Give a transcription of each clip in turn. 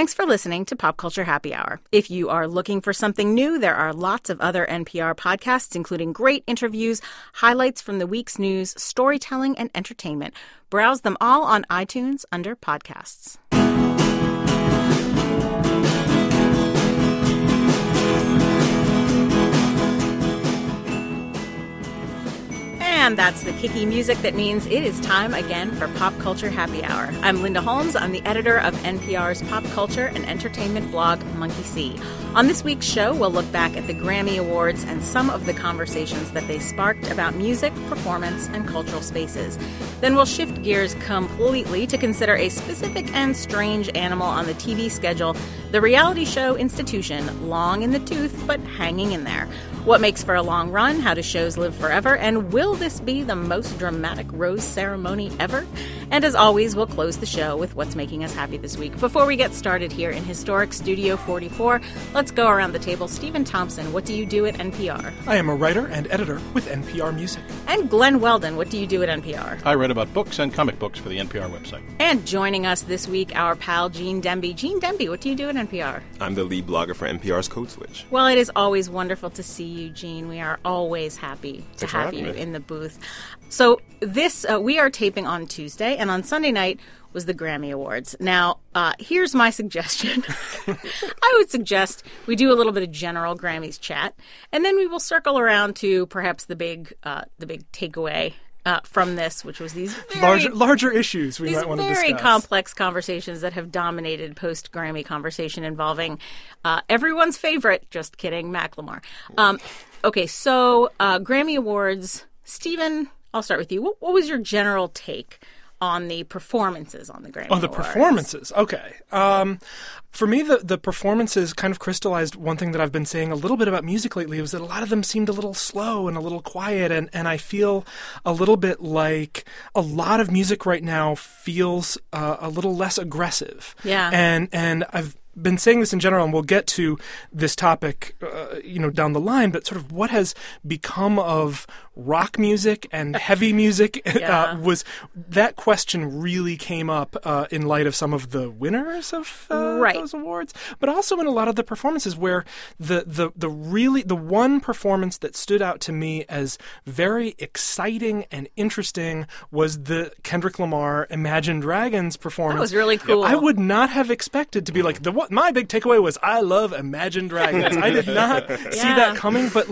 Thanks for listening to Pop Culture Happy Hour. If you are looking for something new, there are lots of other NPR podcasts, including great interviews, highlights from the week's news, storytelling, and entertainment. Browse them all on iTunes under podcasts. And that's the kicky music that means it is time again for Pop Culture Happy Hour. I'm Linda Holmes. I'm the editor of NPR's pop culture and entertainment blog, Monkey See. On this week's show, we'll look back at the Grammy Awards and some of the conversations that they sparked about music, performance, and cultural spaces. Then we'll shift gears completely to consider a specific and strange animal on the TV schedule, the reality show Institution, long in the tooth but hanging in there. What makes for a long run, how do shows live forever, and will this be the most dramatic rose ceremony ever? And as always, we'll close the show with what's making us happy this week. Before we get started here in historic Studio 44, let's go around the table. Stephen Thompson, what do you do at NPR? I am a writer and editor with NPR Music. And Glenn Weldon, what do you do at NPR? I write about books and comic books for the NPR website. And joining us this week, our pal Gene Demby. Gene Demby, what do you do at NPR? I'm the lead blogger for NPR's Code Switch. Well, it is always wonderful to see you, Gene. We are always happy to have you in the booth. So this, we are taping on Tuesday, and on Sunday night was the Grammy Awards. Now, here's my suggestion. I would suggest we do a little bit of general Grammys chat, and then we will circle around to perhaps the big takeaway from this, which was these larger issues we might want to discuss. These very complex conversations that have dominated post-Grammy conversation involving everyone's favorite, just kidding, Macklemore. Okay, so Grammy Awards. Stephen, I'll start with you. What was your general take on the performances on the Grammy Awards? Oh, the performances. Okay. For me, the performances kind of crystallized one thing that I've been saying a little bit about music lately, was that a lot of them seemed a little slow and a little quiet, and I feel a little bit like a lot of music right now feels a little less aggressive. Yeah. And I've been saying this in general, and we'll get to this topic, down the line, but sort of what has become of rock music and heavy music was that question really came up in light of some of the winners of those awards, but also in a lot of the performances where the one performance that stood out to me as very exciting and interesting was the Kendrick Lamar Imagine Dragons performance. That was really cool. I would not have expected to be like my big takeaway was I love Imagine Dragons. I did not see that coming, but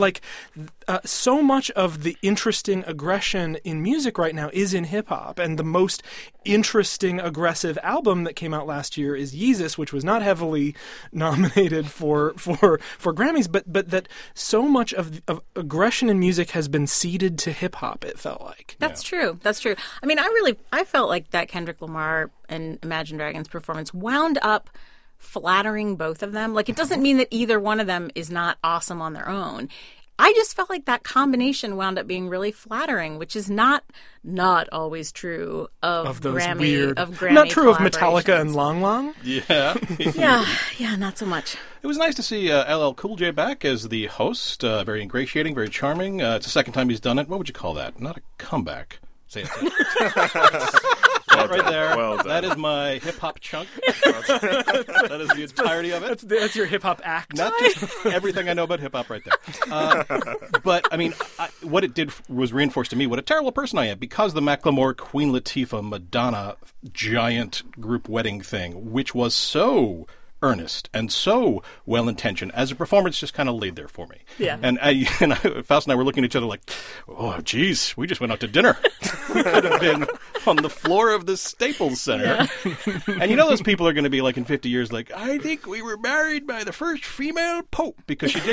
so much of the interesting aggression in music right now is in hip-hop, and the most interesting aggressive album that came out last year is Yeezus, which was not heavily nominated for Grammys, but that so much of aggression in music has been ceded to hip-hop, it felt like. That's true. I mean, I felt like that Kendrick Lamar and Imagine Dragons performance wound up flattering both of them. Like, it doesn't mean that either one of them is not awesome on their own. I just felt like that combination wound up being really flattering, which is not always true of those Grammy, weird, of Grammy not true of Metallica and Long Long. Yeah. yeah, not so much. It was nice to see LL Cool J back as the host. Very ingratiating, very charming. It's the second time he's done it. What would you call that? Not a comeback. Say it. Right there. Well done. That is my hip-hop chunk. That is the entirety of it. That's your hip-hop act. Not just everything I know about hip-hop right there. But, I mean, what it did was reinforce to me what a terrible person I am, because the Macklemore, Queen Latifah, Madonna giant group wedding thing, which was so earnest and so well-intentioned, as a performance just kind of laid there for me. Yeah. And Faust and I were looking at each other like, oh, geez, we just went out to dinner. We could have been on the floor of the Staples Center. Yeah. And those people are going to be like in 50 years like, I think we were married by the first female pope, because she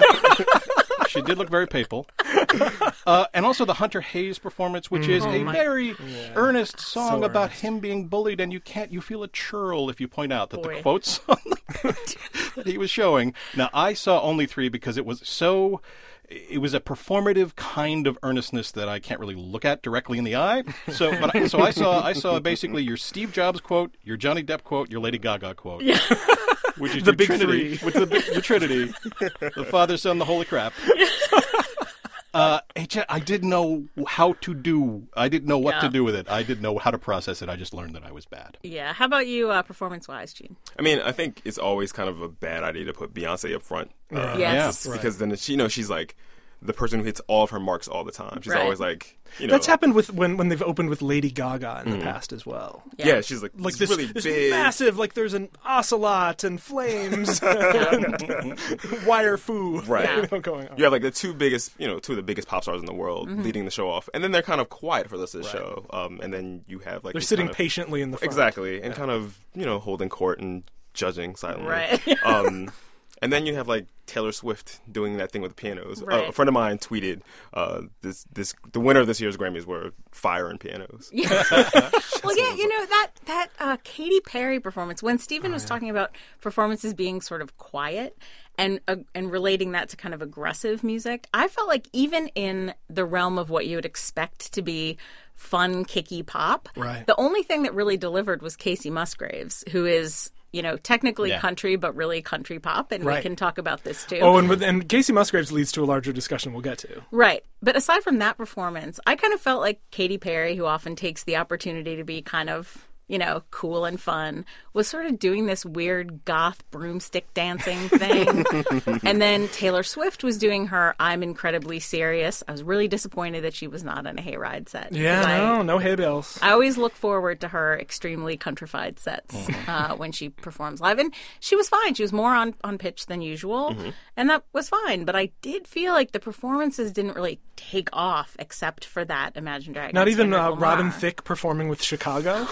did look very papal. And also the Hunter Hayes performance, which is a very earnest song about him being bullied, and you feel a churl if you point out that the quotes on that he was showing. Now, I saw only 3 because it was a performative kind of earnestness that I can't really look at directly in the eye. So I saw basically your Steve Jobs quote, your Johnny Depp quote, your Lady Gaga quote. Yeah. Which is the your big Trinity, three. With the Trinity, the Father, Son, the Holy Crap. I didn't know how to do. I didn't know what Yeah. to do with it. I didn't know how to process it. I just learned that I was bad. Yeah. How about you, performance-wise, Gene? I mean, I think it's always kind of a bad idea to put Beyonce up front. Yes. Because then she's like the person who hits all of her marks all the time. She's Right. always like, That's happened with when they've opened with Lady Gaga in the past as well. Yeah, she's like This really this big. massive, like there's an ocelot and flames and wire foo Right. going on. You have like the two of the biggest pop stars in the world leading the show off, and then they're kind of quiet for the rest of the show. And then you have like They're these sitting kind of- patiently in the front. exactly, and kind of holding court and judging silently. Right. And then you have like Taylor Swift doing that thing with the pianos. Right. A friend of mine tweeted, the winner of this year's Grammys were fire and pianos. Well, yeah, that Katy Perry performance, when Stephen was talking about performances being sort of quiet and relating that to kind of aggressive music, I felt like even in the realm of what you would expect to be fun, kicky pop, Right. the only thing that really delivered was Casey Musgraves, who is, technically Yeah. country, but really country pop, and we Right. can talk about this too. Oh, and Casey Musgraves leads to a larger discussion we'll get to. Right. But aside from that performance, I kind of felt like Katy Perry, who often takes the opportunity to be kind of, cool and fun, was sort of doing this weird goth broomstick dancing thing. And then Taylor Swift was doing her I'm Incredibly Serious. I was really disappointed that she was not on a Hayride set. Yeah, no hay bales. I always look forward to her extremely countrified sets when she performs live. And she was fine. She was more on pitch than usual. And that was fine. But I did feel like the performances didn't really take off except for that Imagine Dragons. Not even Kendrick Robin Lamar. Thicke performing with Chicago.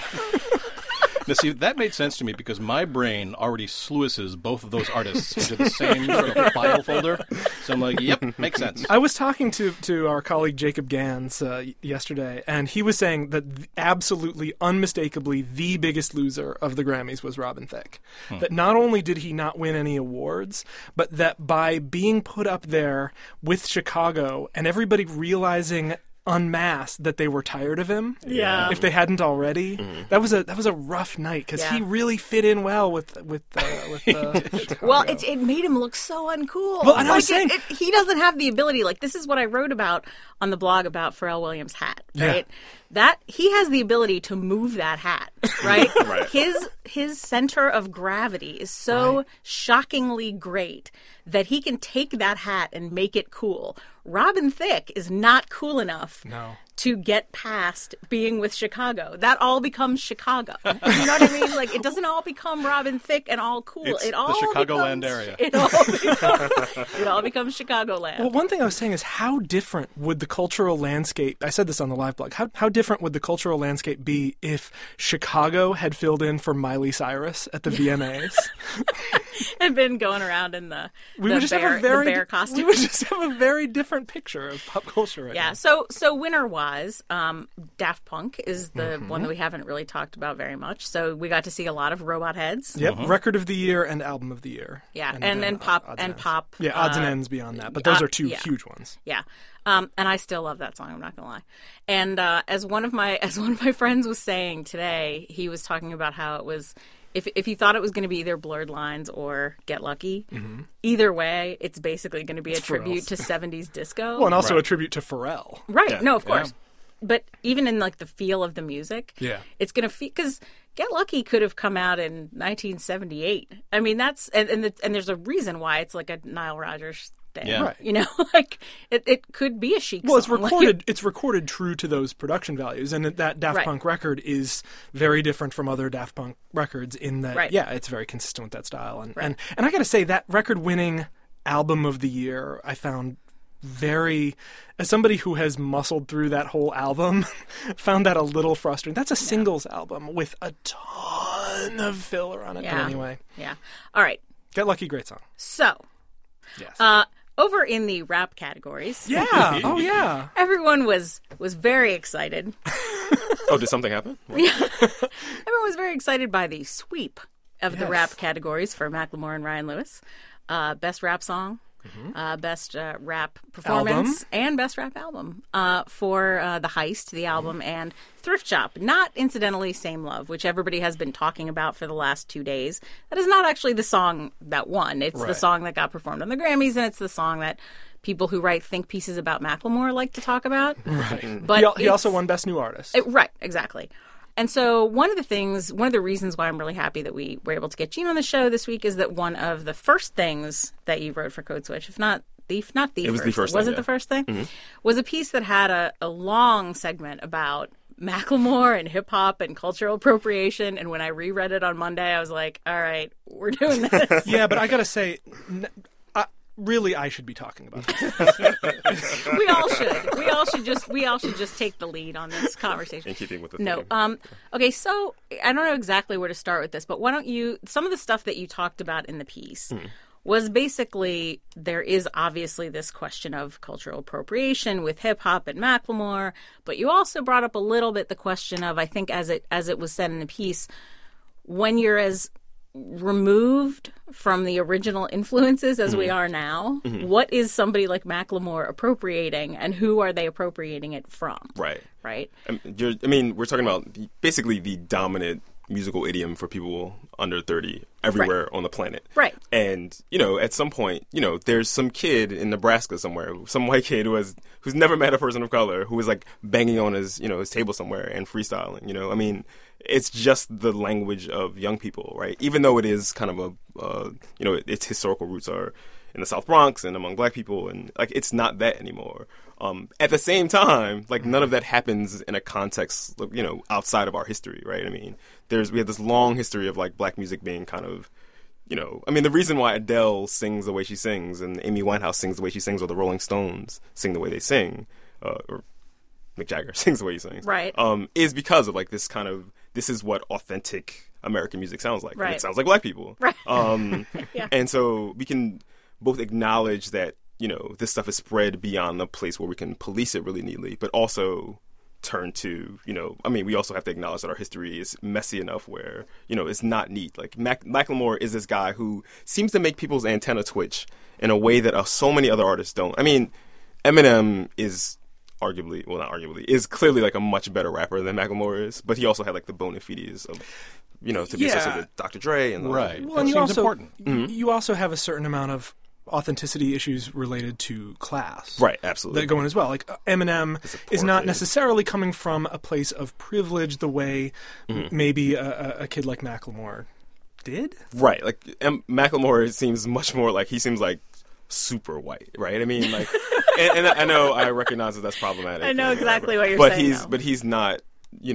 Now, see, that made sense to me because my brain already sluices both of those artists into the same sort of file folder. So I'm like, yep, makes sense. I was talking to our colleague Jacob Gans yesterday, and he was saying that absolutely, unmistakably, the biggest loser of the Grammys was Robin Thicke. That not only did he not win any awards, but that by being put up there with Chicago and everybody realizing unmasked that they were tired of him, Yeah. if they hadn't already, that was a rough night because he really fit in well with Chicago. Well, it made him look so uncool. Well, and I was saying- he doesn't have the ability. Like, this is what I wrote about on the blog about Pharrell Williams' hat, right? That he has the ability to move that hat, right? Right. His center of gravity is so shockingly great that he can take that hat and make it cool. Robin Thicke is not cool enough to get past being with Chicago. That all becomes Chicago. You know what I mean? Like, it doesn't all become Robin Thicke and all cool. It's It the all Chicagoland becomes, area. It all becomes Chicagoland. Well, one thing I was saying is how different would the cultural landscape, I said this on the live blog, how different would the cultural landscape be if Chicago had filled in for Miley Cyrus at the VMAs? And been going around in the Would just bear, have a very the bear costume. We would just have a very different picture of pop culture right Yeah. now. So winner-wise, Daft Punk is the one that we haven't really talked about very much. So we got to see a lot of Robot Heads. Yep, record of the year and album of the year. Yeah, and then pop odds and ends. pop. Yeah, odds and ends beyond that, but those are two yeah. huge ones. Yeah. And I still love that song, I'm not gonna lie. And as one of my friends was saying today, he was talking about how it was if you thought it was going to be either Blurred Lines or Get Lucky, either way, it's basically going to be a tribute to 70s disco. Well, and also Right. a tribute to Pharrell. Right. Yeah. No, of course. Yeah. But even in like the feel of the music, it's going to feel because Get Lucky could have come out in 1978. I mean, that's and there's a reason why it's like a Nile Rodgers thing. Yeah. Right. You know, like it could be a Chic Well, it's song. Like, recorded. It's recorded true to those production values, and that Daft Right. Punk record is very different from other Daft Punk records in that, Right. yeah, it's very consistent with that style. And I got to say that record-winning album of the year, I found very, as somebody who has muscled through that whole album, found that a little frustrating. That's a singles album with a ton of filler on it. Yeah. But anyway, Yeah. All right. Get Lucky, great song. So, Yes. over in the rap categories, Yeah. Oh yeah. everyone was very excited. Oh, did something happen? Everyone was very excited by the sweep of the Yes. rap categories for Macklemore and Ryan Lewis. Best rap song, Best Rap Performance and Best Rap Album for The Heist, the album, and Thrift Shop. Not incidentally Same Love, which everybody has been talking about for the last 2 days. That is not actually the song that won. It's the song that got performed on the Grammys, and it's the song that people who write think pieces about Macklemore like to talk about. Right. But he also won Best New Artist. Right, exactly. And so one of the reasons why I'm really happy that we were able to get Gene on the show this week is that one of the first things that you wrote for Code Switch, if not the first. Was it the first thing? Mm-hmm. Was a piece that had a long segment about Macklemore and hip hop and cultural appropriation. And when I reread it on Monday, I was like, all right, we're doing this. Yeah, but I got to say, really, I should be talking about this. We all should. We all should just take the lead on this conversation. In keeping with the theme. Okay, so I don't know exactly where to start with this, but why don't you? Some of the stuff that you talked about in the piece was basically there is obviously this question of cultural appropriation with hip hop and Macklemore, but you also brought up a little bit the question of, I think, as it was said in the piece, when you're as removed from the original influences as we are now, what is somebody like Macklemore appropriating, and who are they appropriating it from? Right. We're talking about basically the dominant musical idiom for people under 30 everywhere on the planet. Right. And, at some point, there's some kid in Nebraska somewhere, some white kid who's never met a person of color, who is like banging on his table somewhere and freestyling, it's just the language of young people, right? Even though it is kind of its historical roots are in the South Bronx and among black people, and it's not that anymore. At the same time, none of that happens in a context, outside of our history, right? We have this long history of black music being kind of, the reason why Adele sings the way she sings and Amy Winehouse sings the way she sings, or the Rolling Stones sing the way they sing, or Mick Jagger sings the way he sings, right? Is because of this is what authentic American music sounds like. Right. It sounds like black people, right? Yeah. And so we can both acknowledge that this stuff is spread beyond the place where we can police it really neatly, but also turn to, we also have to acknowledge that our history is messy enough where, it's not neat. Macklemore is this guy who seems to make people's antenna twitch in a way that so many other artists don't. Eminem is is clearly a much better rapper than Macklemore is, but he also had the bona fides of, to be associated with Dr. Dre and right. Well, and you also have a certain amount of authenticity issues related to class. Right, absolutely. That go in as well. Eminem is not necessarily coming from a place of privilege the way maybe a kid like Macklemore did. Right. Macklemore seems much more he seems super white, right? And I know I recognize that that's problematic. I know exactly what you're saying. But he's not, he's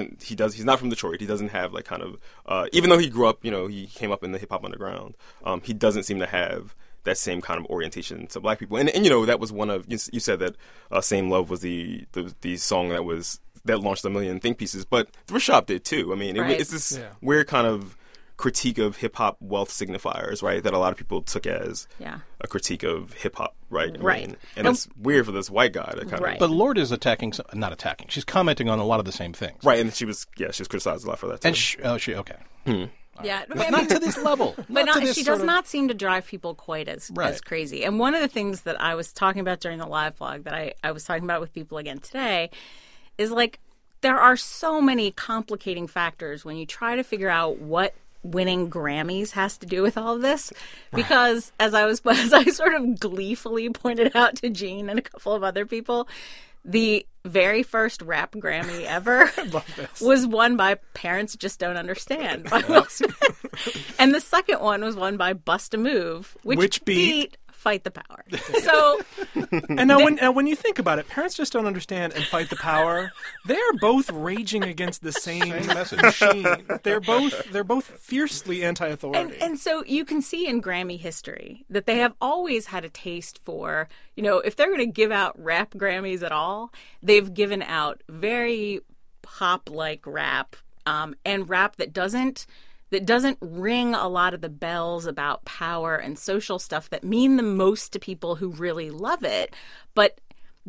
not from Detroit. He doesn't have even though he grew up, he came up in the hip hop underground, he doesn't seem to have that same kind of orientation to black people. And that was one of, you said that Same Love was the song that launched a million think pieces, but Thrift Shop did too. It's this weird kind of critique of hip hop wealth signifiers, right? That a lot of people took as a critique of hip hop, right? And it's weird for this white guy to kind of. But Lorde is not attacking. She's commenting on a lot of the same things, right? And she was criticized a lot for that too. And she okay. Yeah, not to this level. But she does not seem to drive people quite as crazy. And one of the things that I was talking about during the live blog that I was talking about with people again today is there are so many complicating factors when you try to figure out what winning Grammys has to do with all of this, because as I sort of gleefully pointed out to Gene and a couple of other people, the very first rap Grammy ever was won by Parents Just Don't Understand by Will Smith. And the second one was won by Bust a Move, which beat Fight the Power. So, and now when you think about it, Parents Just Don't Understand and Fight the Power, they're both raging against the same machine. They're both fiercely anti-authority. And so you can see in Grammy history that they have always had a taste for, if they're going to give out rap Grammys at all, they've given out very pop-like rap, and rap that doesn't ring a lot of the bells about power and social stuff that mean the most to people who really love it. But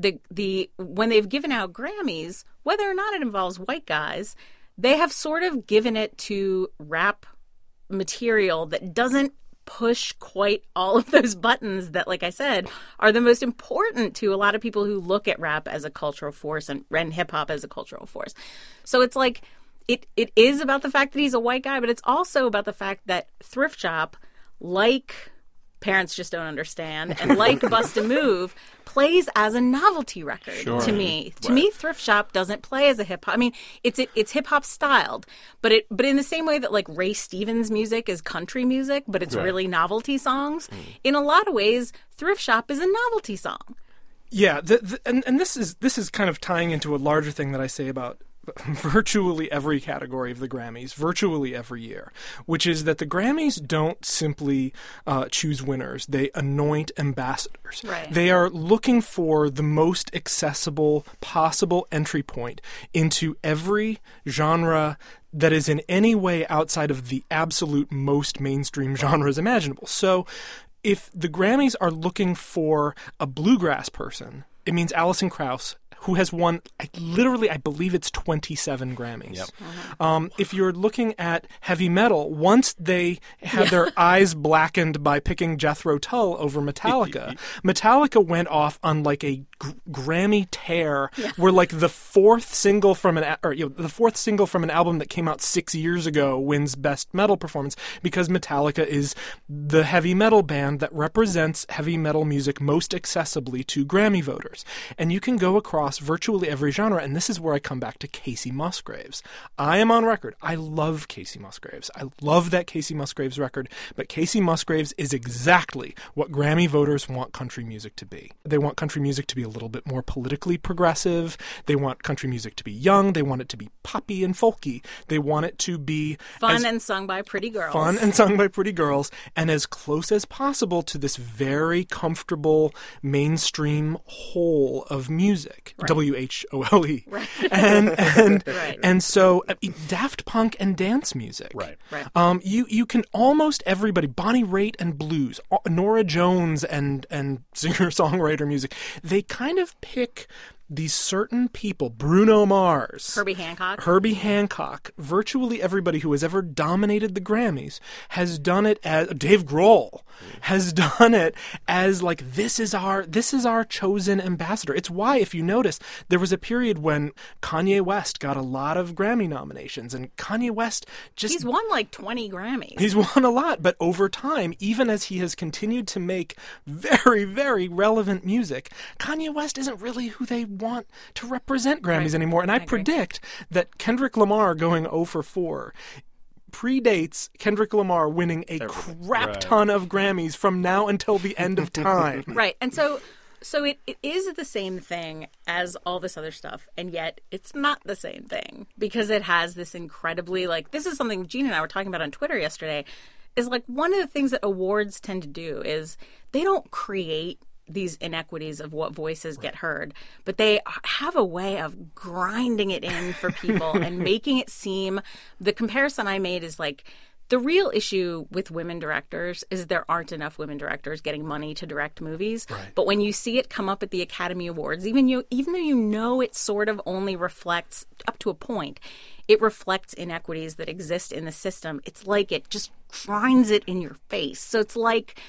when they've given out Grammys, whether or not it involves white guys, they have sort of given it to rap material that doesn't push quite all of those buttons that, like I said, are the most important to a lot of people who look at rap as a cultural force and hip-hop as a cultural force. So it's like it is about the fact that he's a white guy, but it's also about the fact that Thrift Shop, like Parents Just Don't Understand, and like Bust a Move, plays as a novelty record to me. To me, Thrift Shop doesn't play as a hip hop. I mean, it's hip hop styled, but in the same way that like Ray Stevens music is country music, but it's really novelty songs. In a lot of ways, Thrift Shop is a novelty song. Yeah, and this is kind of tying into a larger thing that I say about virtually every category of the Grammys, virtually every year, which is that the Grammys don't simply choose winners. They anoint ambassadors. Right. They are looking for the most accessible possible entry point into every genre that is in any way outside of the absolute most mainstream genres imaginable. So if the Grammys are looking for a bluegrass person, it means Alison Krauss, who has won, I believe it's 27 Grammys. Yep. If you're looking at heavy metal, once they had their eyes blackened by picking Jethro Tull over Metallica, Metallica went off on like a Grammy tear, where like the fourth single from an album that came out 6 years ago wins Best Metal Performance, because Metallica is the heavy metal band that represents heavy metal music most accessibly to Grammy voters. And you can go across virtually every genre, and this is where I come back to Kacey Musgraves. I am on record. I love Kacey Musgraves. I love that Kacey Musgraves record, but Kacey Musgraves is exactly what Grammy voters want country music to be. They want country music to be a little bit more politically progressive. They want country music to be young. They want it to be poppy and folky. They want it to be fun and sung by pretty girls. Fun and sung by pretty girls, and as close as possible to this very comfortable mainstream whole of music. Right. WHOLE. Right. And so Daft Punk and dance music. Right. You can almost everybody, Bonnie Raitt and blues, Norah Jones and singer-songwriter music, they kind of pick these certain people, Bruno Mars, Herbie Hancock, virtually everybody who has ever dominated the Grammys has done it as Dave Grohl has done it as like this is our chosen ambassador. It's why, if you notice, there was a period when Kanye West got a lot of Grammy nominations, and Kanye West he's won like 20 Grammys. He's won a lot, but over time, even as he has continued to make very, very relevant music, Kanye West isn't really who they want to represent Grammys anymore. And I predict that Kendrick Lamar going 0 for 4 predates Kendrick Lamar winning a crap ton of Grammys from now until the end of time. Right. And so it is the same thing as all this other stuff, and yet it's not the same thing, because it has this incredibly, like, this is something Gene and I were talking about on Twitter yesterday, is like one of the things that awards tend to do is they don't create these inequities of what voices get heard, but they have a way of grinding it in for people and making it seem, the comparison I made is like, the real issue with women directors is there aren't enough women directors getting money to direct movies. Right. But when you see it come up at the Academy Awards, even though you know it sort of only reflects, up to a point, it reflects inequities that exist in the system. It's like it just grinds it in your face. So it's like,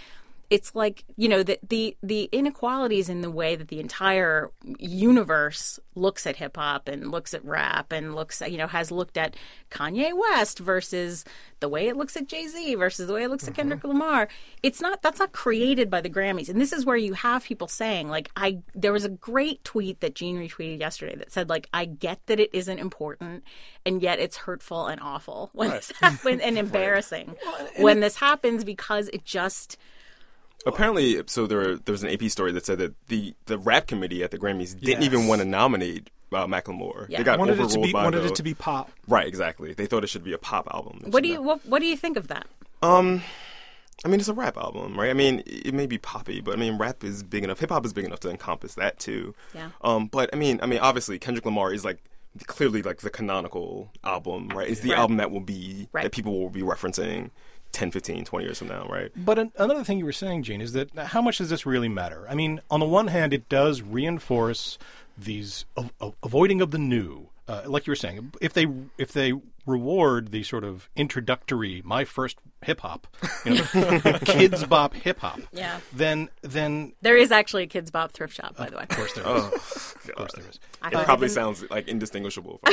you know, the inequalities in the way that the entire universe looks at hip hop and looks at rap and looks at, you know, has looked at Kanye West versus the way it looks at Jay-Z versus the way it looks at Kendrick Lamar. That's not created by the Grammys. And this is where you have people saying, like, there was a great tweet that Gene retweeted yesterday that said, like, I get that it isn't important, and yet it's hurtful and awful when this happens, and embarrassing when this happens, because it just... Apparently, so there was an AP story that said that the rap committee at the Grammys didn't even want to nominate Macklemore. Yeah. They got overruled by wanted it to be pop. Right, exactly. They thought it should be a pop album. What do you think of that? I mean, it's a rap album, right? I mean, it may be poppy, but I mean, rap is big enough. Hip hop is big enough to encompass that too. Yeah. But I mean, obviously, Kendrick Lamar is like clearly like the canonical album, right? It's the album that will be that people will be referencing 10, 15, 20 years from now, right? But another thing you were saying, Gene, is that how much does this really matter? I mean, on the one hand, it does reinforce these avoiding of the new, like you were saying, if they reward the sort of introductory, my first hip hop, kids bop hip hop, then there is actually a kids bop thrift shop, by the way. Of course there is. Of course there is. It probably sounds like indistinguishable from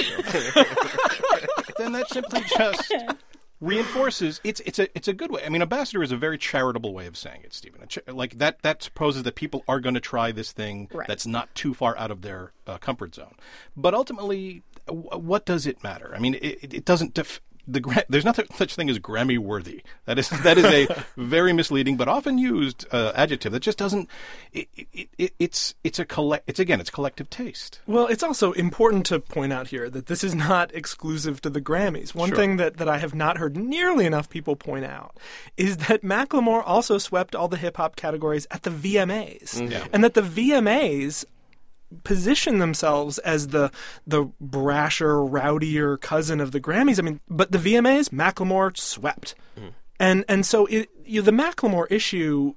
Then that simply just reinforces it's a good way. I mean, ambassador is a very charitable way of saying it, Stephen. Like that supposes that people are going to try this thing that's not too far out of their comfort zone. But ultimately, what does it matter? I mean, it doesn't. There's not such thing as Grammy worthy. That is a very misleading but often used adjective that just doesn't. It's collective taste. Well, it's also important to point out here that this is not exclusive to the Grammys. One thing that I have not heard nearly enough people point out is that Macklemore also swept all the hip hop categories at the VMAs, and that the VMAs position themselves as the brasher, rowdier cousin of the Grammys. I mean, but the VMAs, Macklemore swept. And so the Macklemore issue,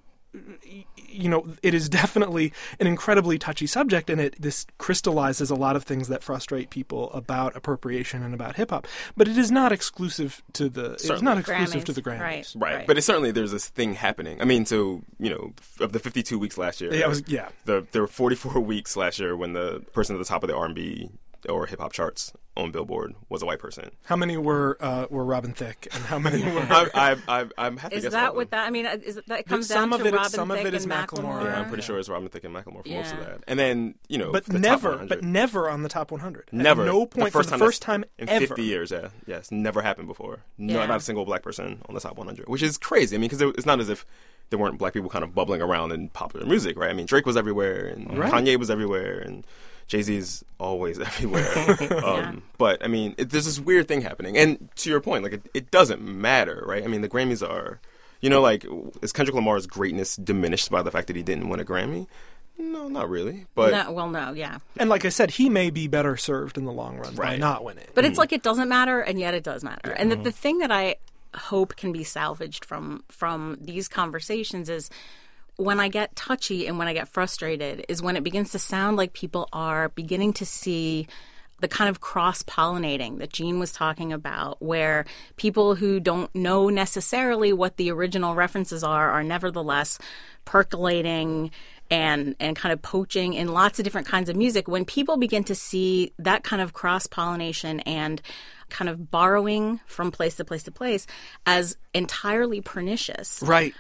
it is definitely an incredibly touchy subject, and this crystallizes a lot of things that frustrate people about appropriation and about hip hop. But it is not exclusive to the Grammys. Right. But certainly there's this thing happening. I mean, so of the 52 weeks last year, there were 44 weeks last year when the person at the top of the R&B or hip hop charts on Billboard was a white person. How many were Robin Thicke, and how many were? I'm happy to guess. Is that what that? I mean, that comes down to Robin Thicke and Macklemore? Yeah, I'm pretty sure it's Robin Thicke and Macklemore for most of that. And then but never on the top 100. Never. At no point for the first time in ever. 50 years. Yeah, it's never happened before. No, not a single black person on the top 100, which is crazy. I mean, because it's not as if there weren't black people kind of bubbling around in popular music, right? I mean, Drake was everywhere, and Kanye was everywhere, and Jay-Z's always everywhere. But, I mean, there's this weird thing happening. And to your point, like, it doesn't matter, right? I mean, the Grammys are, is Kendrick Lamar's greatness diminished by the fact that he didn't win a Grammy? No, not really. But no, yeah. And like I said, he may be better served in the long run by not winning. But it's like it doesn't matter, and yet it does matter. And the thing that I hope can be salvaged from these conversations is when I get touchy and when I get frustrated is when it begins to sound like people are beginning to see the kind of cross-pollinating that Jean was talking about, where people who don't know necessarily what the original references are nevertheless percolating and kind of poaching in lots of different kinds of music. When people begin to see that kind of cross-pollination and kind of borrowing from place to place to place as entirely pernicious. Right.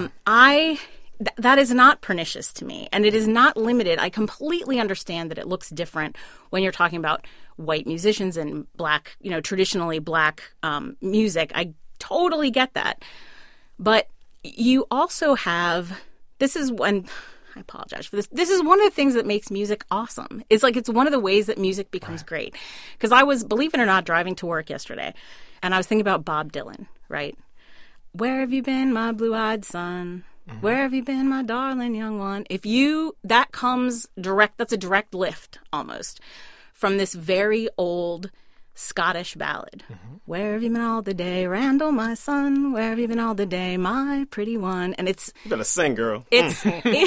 That is not pernicious to me, and it is not limited. I completely understand that it looks different when you're talking about white musicians and black, traditionally black music. I totally get that. But you also have, I apologize for this. This is one of the things that makes music awesome. It's one of the ways that music becomes great. Because I was, believe it or not, driving to work yesterday, and I was thinking about Bob Dylan, right? Where have you been, my blue-eyed son? Where have you been, my darling young one? That comes direct, that's a direct lift almost from this very old Scottish ballad. Where have you been all the day, Randall, my son? Where have you been all the day, my pretty one? And it's... You better sing, girl. It's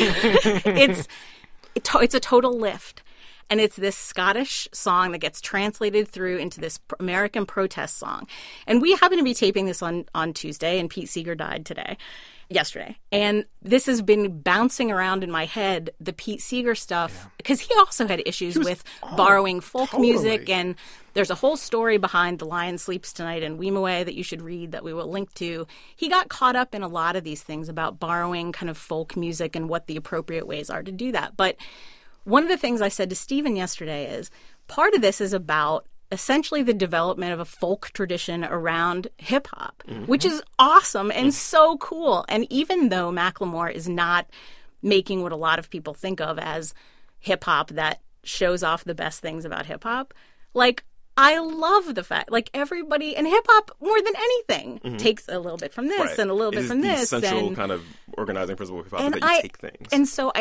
a total lift. And it's this Scottish song that gets translated through into this American protest song. And we happen to be taping this on Tuesday, and Pete Seeger died yesterday. And this has been bouncing around in my head, the Pete Seeger stuff, because he also had issues with borrowing folk music. And there's a whole story behind The Lion Sleeps Tonight and Weemoe that you should read that we will link to. He got caught up in a lot of these things about borrowing kind of folk music and what the appropriate ways are to do that. But one of the things I said to Stephen yesterday is part of this is about essentially the development of a folk tradition around hip-hop, which is awesome and so cool. And even though Macklemore is not making what a lot of people think of as hip-hop that shows off the best things about hip-hop, I love the fact, everybody in hip-hop, more than anything, takes a little bit from this and a little bit from this. The central kind of organizing principle of hip-hop is that you take things. And so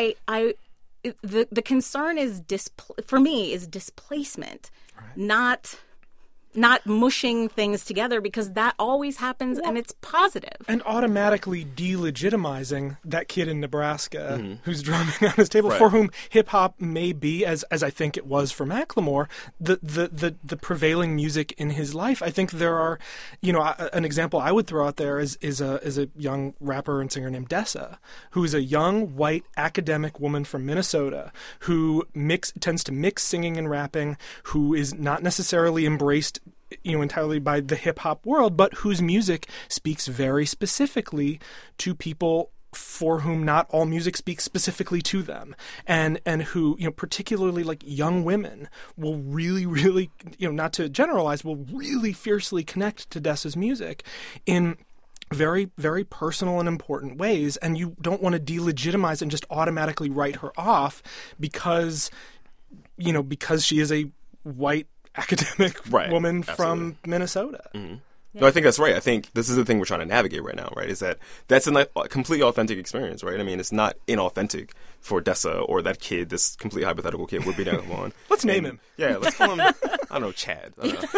the concern is, for me, is displacement, not not mushing things together, because that always happens and it's positive. And automatically delegitimizing that kid in Nebraska who's drumming on his table, for whom hip-hop may be, as I think it was for Macklemore, the prevailing music in his life. I think there are, an example I would throw out there is a young rapper and singer named Dessa, who is a young, white, academic woman from Minnesota who tends to mix singing and rapping, who is not necessarily embraced entirely by the hip-hop world, but whose music speaks very specifically to people for whom not all music speaks specifically to them, and who, particularly like young women, will really, really, not to generalize, will really fiercely connect to Dessa's music in very, very personal and important ways. And you don't want to delegitimize and just automatically write her off because she is a white academic woman from Minnesota. Mm-hmm. Yeah. No, I think that's right. I think this is the thing we're trying to navigate right now, right? Is that's a completely authentic experience, right? I mean, it's not inauthentic for Dessa or that kid, this complete hypothetical kid we're beating up on. Let's name him. Yeah, let's call him, I don't know, Chad.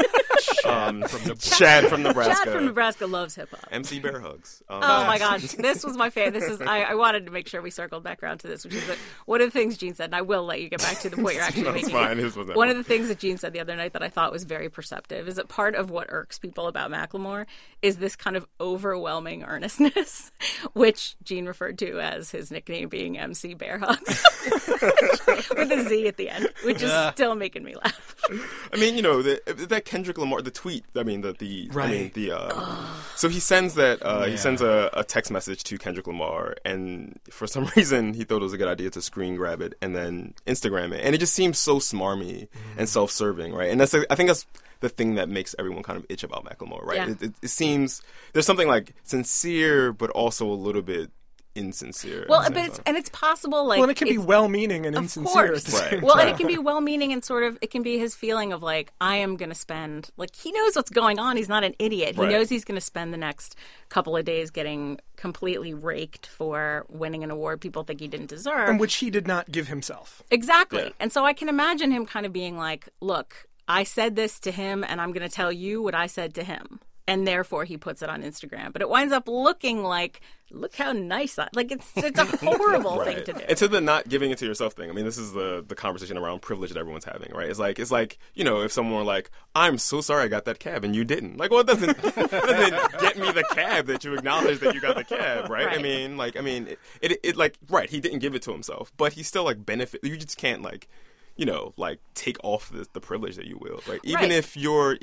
Chad from Nebraska. Chad from Nebraska loves hip hop. MC Bear Hugs. Oh my gosh, this was my favorite. I wanted to make sure we circled back around to this, which is one of the things Gene said, and I will let you get back to the point you're actually making. Fine. One of the things that Gene said the other night that I thought was very perceptive is that part of what irks people about Macklemore is this kind of overwhelming earnestness, which Gene referred to as his nickname being MC Bear Hugs, with a Z at the end, which is still making me laugh. I mean, that Kendrick Lamar, the tweet. I mean, so he sends that. He sends a text message to Kendrick Lamar, and for some reason he thought it was a good idea to screen grab it and then Instagram it, and it just seems so smarmy and self-serving, right? And I think that's the thing that makes everyone kind of itch about Macklemore, right? Yeah. It seems there's something like sincere, but also a little bit insincere. Well, it's possible, like, and it can be well-meaning and insincere at the same time. Well, and it can be well-meaning and sort of, it can be his feeling of like, I am going to spend, like, he knows what's going on. He's not an idiot. He knows he's going to spend the next couple of days getting completely raked for winning an award people think he didn't deserve. And which he did not give himself. Exactly. Yeah. And so I can imagine him kind of being like, look, I said this to him and I'm going to tell you what I said to him. And therefore he puts it on Instagram. But it winds up looking like, look how nice I... Like, it's a horrible thing to do. And to the not giving it to yourself thing, I mean, this is the conversation around privilege that everyone's having, right? It's like if someone were like, I'm so sorry I got that cab and you didn't. Like, well, it doesn't get me the cab that you acknowledge that you got the cab, right? I mean, he didn't give it to himself. But he still, like, benefit... You just can't, like... take off the privilege that you will, right? Even if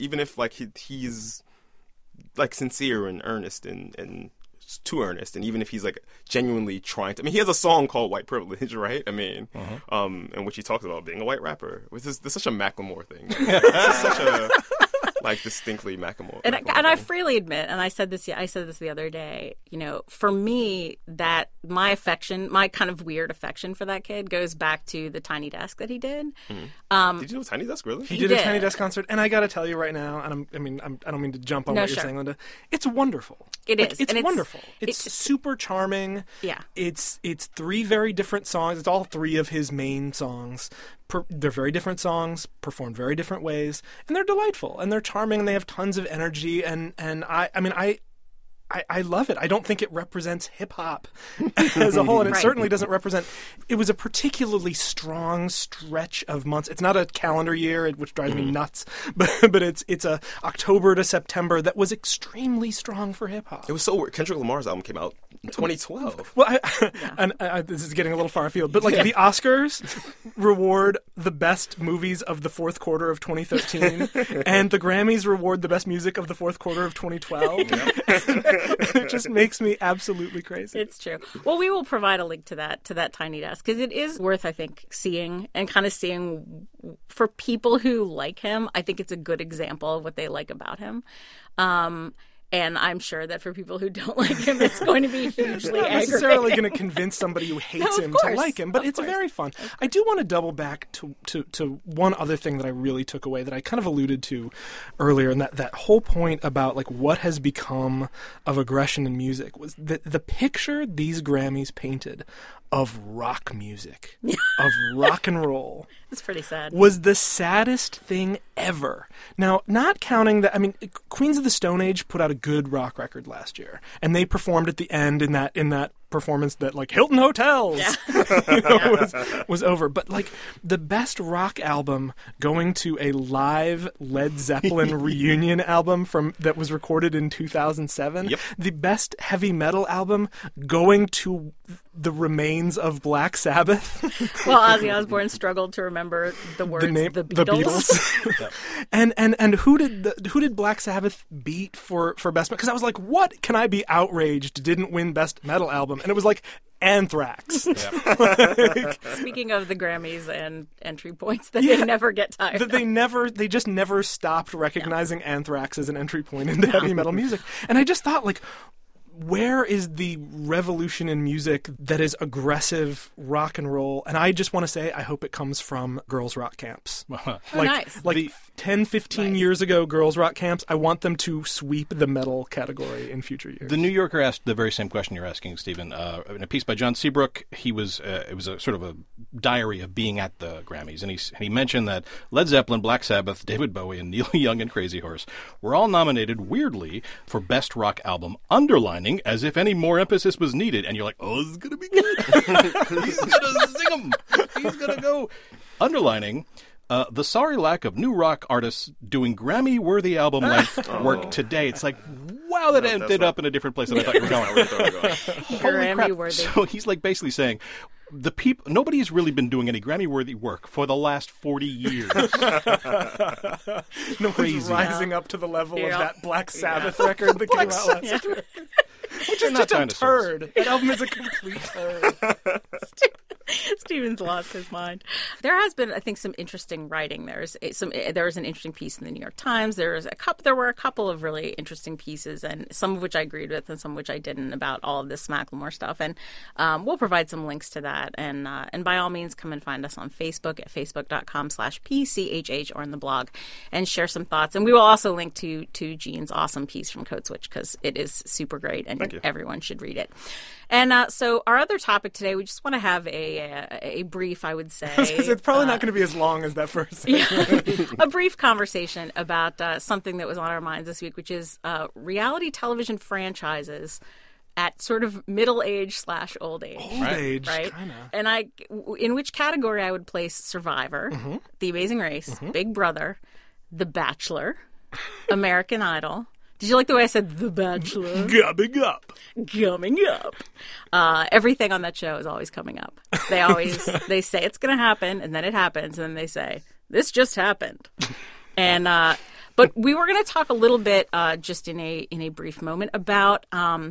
he's like sincere and earnest and too earnest, and even if he's like genuinely trying to, I mean, he has a song called White Privilege, right? I mean, in which he talks about being a white rapper. This is such a Macklemore thing. This is such a distinctly Macklemore. And I freely admit, and I said this the other day, for me, that my kind of weird affection for that kid goes back to the Tiny Desk that he did. Did you do a Tiny Desk, really? He did a Tiny Desk concert, and I got to tell you right now, and I don't mean to jump on what you're saying, Linda. It's wonderful. It is. It's wonderful. It's super charming. Yeah. It's three very different songs. It's all three of his main songs. They're very different songs, performed very different ways, and they're delightful, and they're charming, and they have tons of energy, and I love it. I don't think it represents hip-hop as a whole, and it certainly doesn't represent... It was a particularly strong stretch of months. It's not a calendar year, which drives me nuts, but it's a October to September that was extremely strong for hip-hop. It was so weird. Kendrick Lamar's album came out in 2012. Well, this is getting a little far afield, but the Oscars reward the best movies of the fourth quarter of 2013, and the Grammys reward the best music of the fourth quarter of 2012. It just makes me absolutely crazy. It's true. Well, we will provide a link to that Tiny Desk, because it is worth, I think, seeing for people who like him. I think it's a good example of what they like about him. And I'm sure that for people who don't like him, it's going to be hugely not necessarily going to convince somebody who hates him to like him, but it's very fun. I do want to double back to one other thing that I really took away that I kind of alluded to earlier, and that whole point about like what has become of aggression in music was the picture these Grammys painted of rock music, of rock and roll. It's pretty sad. Was the saddest thing ever. Now, not counting that, I mean, Queens of the Stone Age put out a good rock record last year, and they performed at the end in that performance that like Hilton Hotels was over. But like the best rock album going to a live Led Zeppelin reunion album that was recorded in 2007. Yep. The best heavy metal album going to the remains of Black Sabbath. Well, Ozzy Osbourne struggled to remember the words the Beatles. And who did Black Sabbath beat for best metal? Because I was like, what can I be outraged didn't win best metal album? And it was like Anthrax. Speaking of the Grammys and entry points that they never get tired of. They just never stopped recognizing Anthrax as an entry point into heavy metal music. And I just thought, like, where is the revolution in music that is aggressive rock and roll? And I just want to say, I hope it comes from girls' rock camps. Nice. Like 10, 15 years ago, girls' rock camps, I want them to sweep the metal category in future years. The New Yorker asked the very same question you're asking, Stephen. In a piece by John Seabrook, it was a sort of a diary of being at the Grammys. And he mentioned that Led Zeppelin, Black Sabbath, David Bowie, and Neil Young and Crazy Horse were all nominated, weirdly, for Best Rock Album, underlining as if any more emphasis was needed. And you're like, oh, this is going to be good. He's going to sing them. He's going to go. Underlining the sorry lack of new rock artists doing Grammy-worthy album-length work today. It's like, wow, that ended up in a different place than I thought you were going. Grammy-worthy. So he's like basically saying, nobody's really been doing any Grammy-worthy work for the last 40 years. Nobody's rising up to the level of that Black Sabbath record that came out last year. Which is just a turd. That album is a complete turd. Stephen's lost his mind. There has been, I think, some interesting writing. There was an interesting piece in the New York Times. There were a couple of really interesting pieces, and some of which I agreed with, and some of which I didn't, about all of this Macklemore stuff. And we'll provide some links to that. And by all means, come and find us on Facebook at facebook.com/PCHH or in the blog, and share some thoughts. And we will also link to Gene's awesome piece from Code Switch, because it is super great, and everyone should read it. And so our other topic today, we just want to have a brief, I would say. It's probably not going to be as long as that first. A brief conversation about something that was on our minds this week, which is reality television franchises at sort of middle age / old age. Old age, right? Kind of. And in which category I would place Survivor, The Amazing Race, Big Brother, The Bachelor, American Idol. Did you like the way I said The Bachelor? Coming up. Everything on that show is always coming up. They say it's going to happen, and then it happens, and then they say, this just happened. And but we were going to talk a little bit just in a brief moment about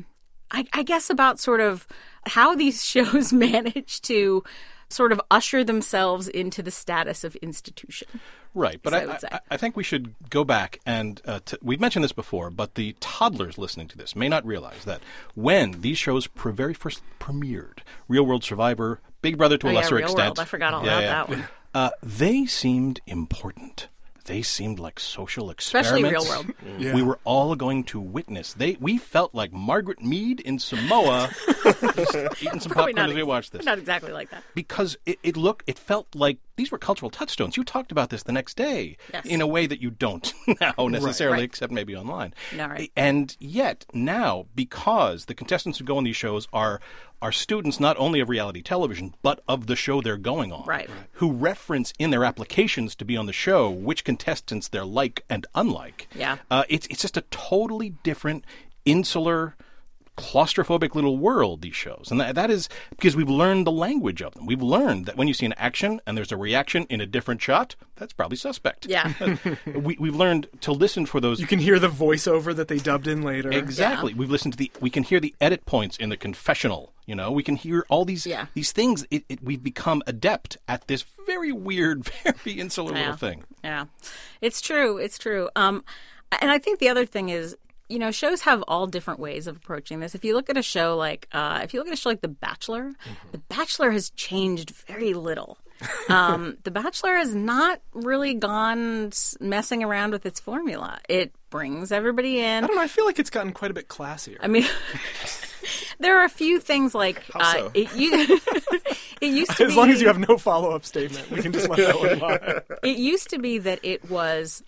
I guess about sort of how these shows manage to sort of usher themselves into the status of institution. Right, but I think we should go back and we've mentioned this before, but the toddlers listening to this may not realize that when these shows very first premiered, Real World Survivor, Big Brother to a lesser extent. World. I forgot all about that one. They seemed important. They seemed like social experiments. Especially Real World. Yeah. We were all going to witness. We felt like Margaret Mead in Samoa just eating some popcorn as we watched this. Not exactly like that. Because it felt like these were cultural touchstones. You talked about this the next day in a way that you don't now necessarily, except maybe online. No, right. And yet now, because the contestants who go on these shows are students not only of reality television, but of the show they're going on, who reference in their applications to be on the show which contestants they're like and unlike. Yeah. It's just a totally different, insular, claustrophobic little world, these shows. And that is because we've learned the language of them. We've learned that when you see an action and there's a reaction in a different shot, that's probably suspect. Yeah. We've learned to listen for those. You can hear the voiceover that they dubbed in later. Exactly. Yeah. We've listened to we can hear the edit points in the confessional. You know, we can hear all these things. We've become adept at this very weird, very insular little thing. Yeah. It's true. It's true. And I think the other thing is, shows have all different ways of approaching this. If you look at a show like The Bachelor, The Bachelor has changed very little. The Bachelor has not really gone messing around with its formula. It brings everybody in. I don't know. I feel like it's gotten quite a bit classier. I mean, there are a few things like How so? it used to as long as you have no follow-up statement, we can just let that one lie. It used to be that it was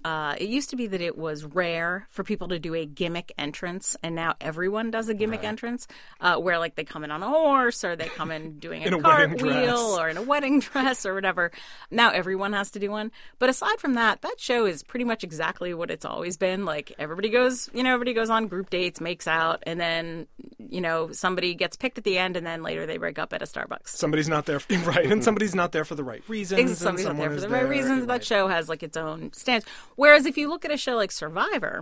rare for people to do a gimmick entrance, and now everyone does a gimmick entrance, where like they come in on a horse or they come in doing a cartwheel or in a wedding dress or whatever. Now everyone has to do one. But aside from that, that show is pretty much exactly what it's always been. Like everybody goes on group dates, makes out, and then somebody gets picked at the end, and then later they break up at a Starbucks. Somebody's not there, right? And somebody's not there for the right reasons. Somebody's not there for the right reasons. That show has like its own stance. Whereas if you look at a show like Survivor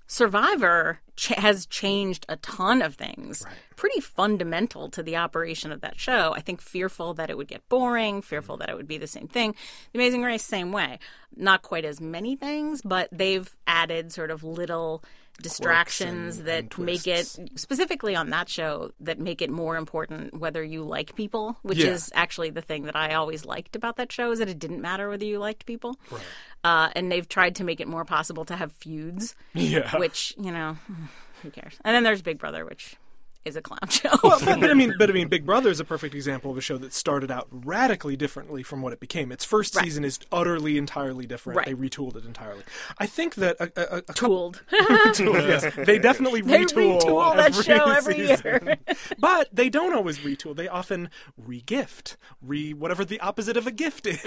has changed a ton of things, pretty fundamental to the operation of that show. I think fearful that it would get boring, fearful that it would be the same thing. The Amazing Race, same way. Not quite as many things, but they've added sort of little distractions that make it, specifically on that show, that make it more important whether you like people, which is actually the thing that I always liked about that show, is that it didn't matter whether you liked people. Right. And they've tried to make it more possible to have feuds, which, who cares? And then there's Big Brother, which is a clown show. Well, but I mean, Big Brother is a perfect example of a show that started out radically differently from what it became. Its first season is utterly, entirely different. Right. They retooled it entirely. I think that Tooled. Yes, they definitely retool that show every year. But they don't always retool. They often re-gift, whatever the opposite of a gift is.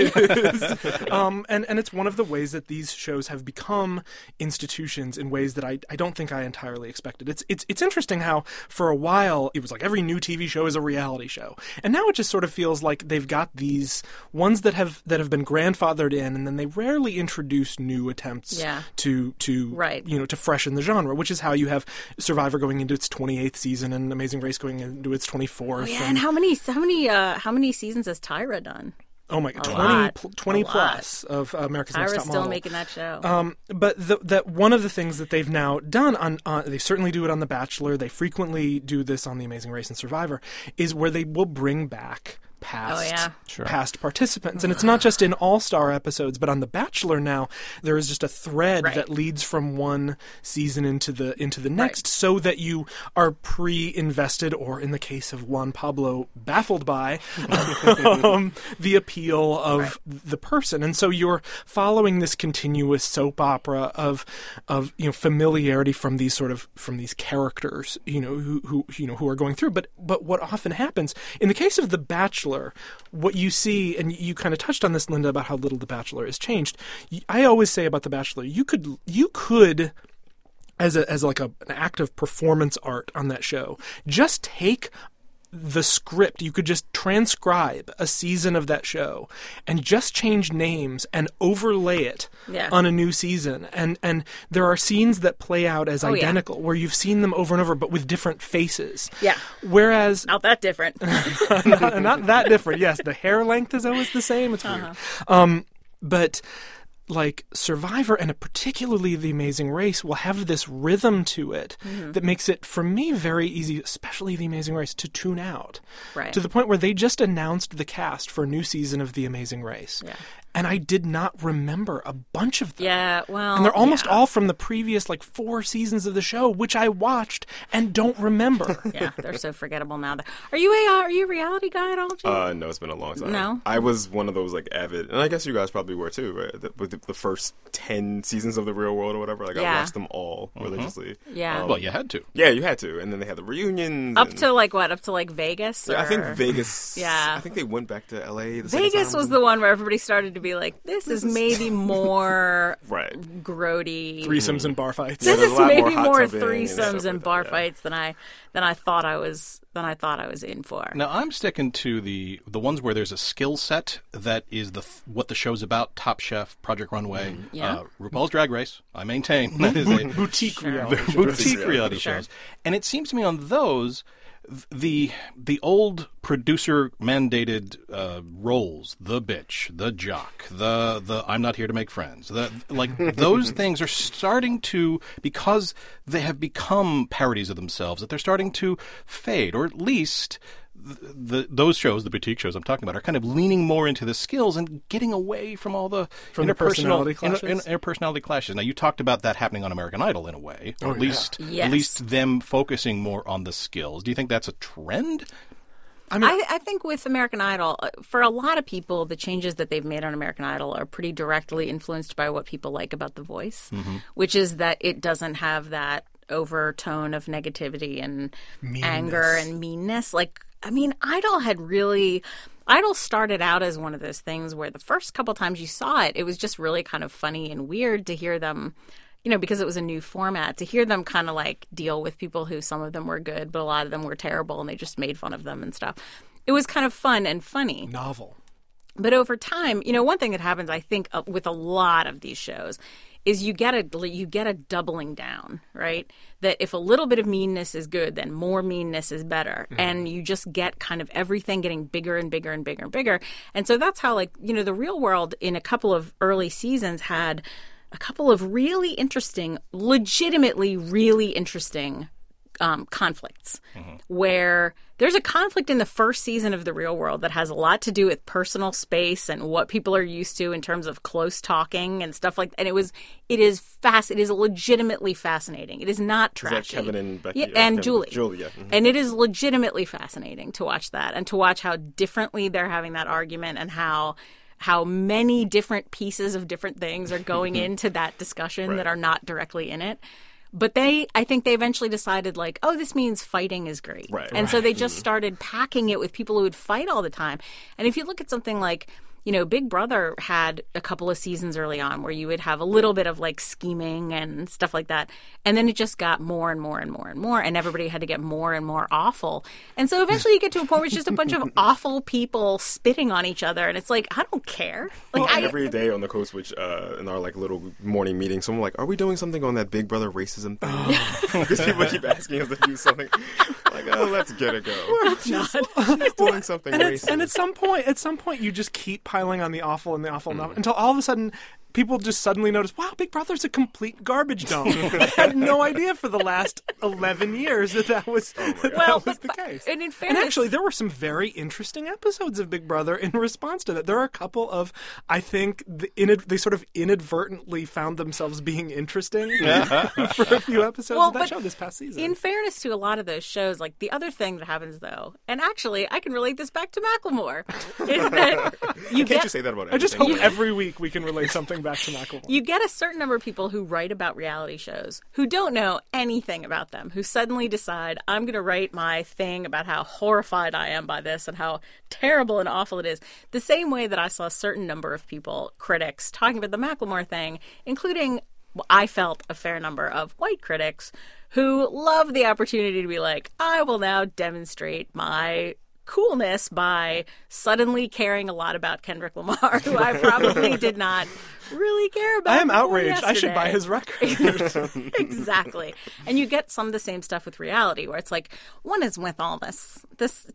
And it's one of the ways that these shows have become institutions in ways that I don't think I entirely expected. It's interesting how for a while it was like every new TV show is a reality show, and now it just sort of feels like they've got these ones that have been grandfathered in, and then they rarely introduce new attempts to freshen the genre, which is how you have Survivor going into its 28th season and Amazing Race going into its 24th. Oh, yeah, and how many seasons has Tyra done? Oh my God, 20 plus of America's Next Top Model. Tyra's still making that show. But that one of the things that they've now done they certainly do it on The Bachelor. They frequently do this on The Amazing Race and Survivor, is where they will bring back past participants. And it's not just in All-Star episodes, but on The Bachelor now, there is just a thread that leads from one season into the next, so that you are pre-invested, or in the case of Juan Pablo, baffled by the appeal of the person. And so you're following this continuous soap opera of familiarity from these characters, who are going through. But what often happens in the case of The Bachelor, what you see, and you kind of touched on this, Linda, about how little The Bachelor has changed. I always say about The Bachelor, you could as an act of performance art on that show, just take the script. You could just transcribe a season of that show and just change names and overlay it on a new season. And there are scenes that play out as identical, where you've seen them over and over, but with different faces. Yeah. Whereas... Not that different. not that different, yes. The hair length is always the same. It's weird. But... like Survivor, and particularly The Amazing Race, will have this rhythm to it that makes it, for me, very easy, especially The Amazing Race, to tune out. Right. To the point where they just announced the cast for a new season of The Amazing Race. Yeah. And I did not remember a bunch of them. Yeah, well... And they're almost all from the previous, 4 seasons of the show, which I watched and don't remember. Yeah, they're so forgettable now. Are you a reality guy at all, Jim? No, it's been a long time. No? I was one of those, avid... And I guess you guys probably were, too, right? With the first 10 seasons of The Real World or whatever. I watched them all religiously. Yeah. Well, you had to. Yeah, you had to. And then they had the reunions. Up to Vegas? Yeah, I think Vegas... Yeah. I think they went back to L.A. Vegas was the one where everybody started to be like, this is maybe more grody. Threesomes and bar fights. This is maybe more threesomes and bar fights than I thought I was in for. Now I'm sticking to the ones where there's a skill set that is what the show's about. Top Chef, Project Runway, RuPaul's Drag Race. I maintain that is a boutique reality shows. And it seems to me on those, the old producer mandated roles, the bitch, the jock, the I'm not here to make friends, those things are starting to, because they have become parodies of themselves, that they're starting to fade, or at least those shows, the boutique shows I'm talking about, are kind of leaning more into the skills and getting away from all the personality clashes. Interpersonality clashes. Now, you talked about that happening on American Idol in a way, or at least them focusing more on the skills. Do you think that's a trend? I think with American Idol, for a lot of people, the changes that they've made on American Idol are pretty directly influenced by what people like about The Voice, which is that it doesn't have that overtone of negativity and anger and meanness. Idol started out as one of those things where the first couple times you saw it, it was just really kind of funny and weird to hear them, because it was a new format, to hear them kind of like deal with people who some of them were good, but a lot of them were terrible, and they just made fun of them and stuff. It was kind of fun and funny. Novel. But over time, one thing that happens, I think, with a lot of these shows is you get a doubling down, right? That if a little bit of meanness is good, then more meanness is better. Mm-hmm. And you just get kind of everything getting bigger and bigger and bigger and bigger. And so that's how, The Real World in a couple of early seasons had a couple of really interesting, legitimately really interesting conflicts, where there's a conflict in the first season of The Real World that has a lot to do with personal space and what people are used to in terms of close talking and stuff like that. And it is legitimately fascinating. It is not trashy. Is that Kevin and Becky? Yeah, and Julie. Julie, yeah. Mm-hmm. And it is legitimately fascinating to watch that and to watch how differently they're having that argument and how many different pieces of different things are going into that discussion that are not directly in it. But I think they eventually decided, this means fighting is great. Right. And so they just started packing it with people who would fight all the time. And if you look at something like, Big Brother had a couple of seasons early on where you would have a little bit of scheming and stuff like that. And then it just got more and more and more and more. And everybody had to get more and more awful. And so eventually you get to a point where it's just a bunch of awful people spitting on each other. And it's I don't care. Every day on the Code Switch, in our little morning meeting, someone are we doing something on that Big Brother racism thing? Because people keep asking us to do something. Let's get it go. She's doing something racist. And at some point, you just keep piling on the awful and the awful until all of a sudden people just suddenly notice, wow, Big Brother's a complete garbage dump. I had no idea for the last 11 years that was the case. And in fairness, and actually, there were some very interesting episodes of Big Brother in response to that. There are a couple of, I think, they sort of inadvertently found themselves being interesting for a few episodes of that show this past season. In fairness to a lot of those shows, the other thing that happens, though, and actually, I can relate this back to Macklemore, is that you say that about everything. I just hope every week we can relate something back to Macklemore. You get a certain number of people who write about reality shows who don't know anything about them, who suddenly decide, I'm going to write my thing about how horrified I am by this and how terrible and awful it is. The same way that I saw a certain number of people, critics, talking about the Macklemore thing, including, I felt, a fair number of white critics who love the opportunity to be I will now demonstrate my coolness by suddenly caring a lot about Kendrick Lamar, who I probably did not really care about. I am outraged. Yesterday. I should buy his record. Exactly. And you get some of the same stuff with reality, where it's one is with all this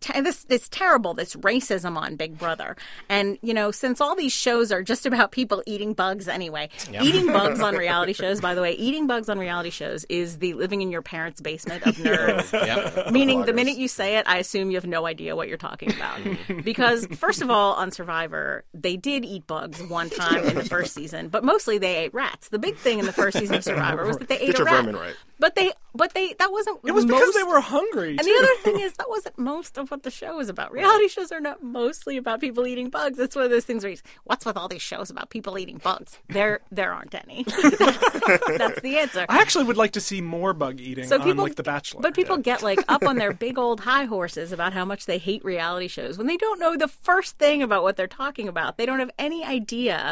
terrible, this racism on Big Brother. And, since all these shows are just about people eating bugs anyway, eating bugs on reality shows, by the way, eating bugs on reality shows is the living in your parents' basement of nerds. Meaning the minute you say it, I assume you have no idea what you're talking about. Because, first of all, on Survivor, they did eat bugs one time in the first season, but mostly they ate rats. The big thing in the first season of Survivor was that they ate a rat. Vermin right. But that wasn't. It was because they were hungry. And the other thing is that wasn't most of what the show was about. Reality shows are not mostly about people eating bugs. It's one of those things where what's with all these shows about people eating bugs? There aren't any. That's the answer. I actually would like to see more bug eating on The Bachelor. But people get up on their big old high horses about how much they hate reality shows when they don't know the first thing about what they're talking about. They don't have any idea.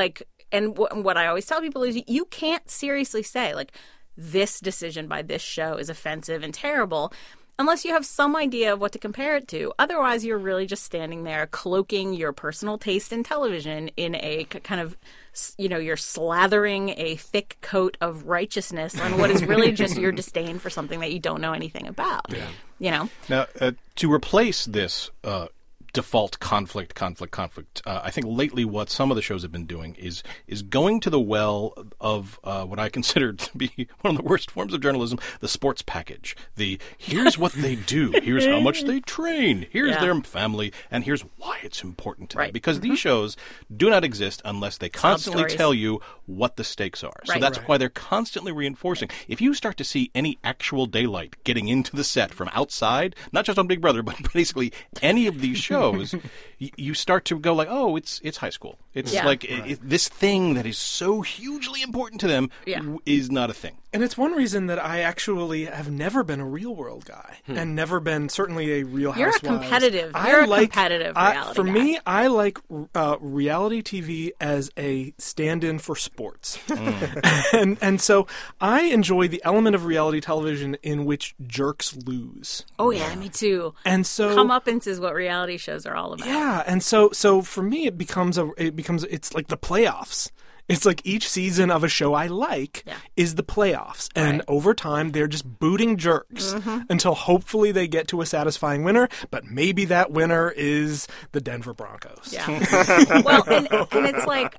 And what I always tell people is you can't seriously say, this decision by this show is offensive and terrible unless you have some idea of what to compare it to. Otherwise, you're really just standing there cloaking your personal taste in television in a kind of, you're slathering a thick coat of righteousness on what is really just your disdain for something that you don't know anything about. Yeah. Now, to replace this default conflict. I think lately what some of the shows have been doing is going to the well of what I consider to be one of the worst forms of journalism, the sports package. Here's what they do, here's how much they train, here's their family, and here's why it's important to them. Because these shows do not exist unless they constantly tell you what the stakes are. So that's why they're constantly reinforcing. If you start to see any actual daylight getting into the set from outside, not just on Big Brother, but basically any of these shows, you start to go like, oh, it's high school. It's like this thing that is so hugely important to them is not a thing. And it's one reason that I actually have never been a Real World guy and never been certainly a Real Housewives. You're a competitive reality for guy. me, I like reality TV as a stand-in for sports. and so I enjoy the element of reality television in which jerks lose. Oh, yeah, me too. And so comeuppance is what reality shows are all about. Yeah, and so for me it's like the playoffs. It's like each season of a show I like is the playoffs. And over time, they're just booting jerks until hopefully they get to a satisfying winner. But maybe that winner is the Denver Broncos. Yeah. Well, and it's like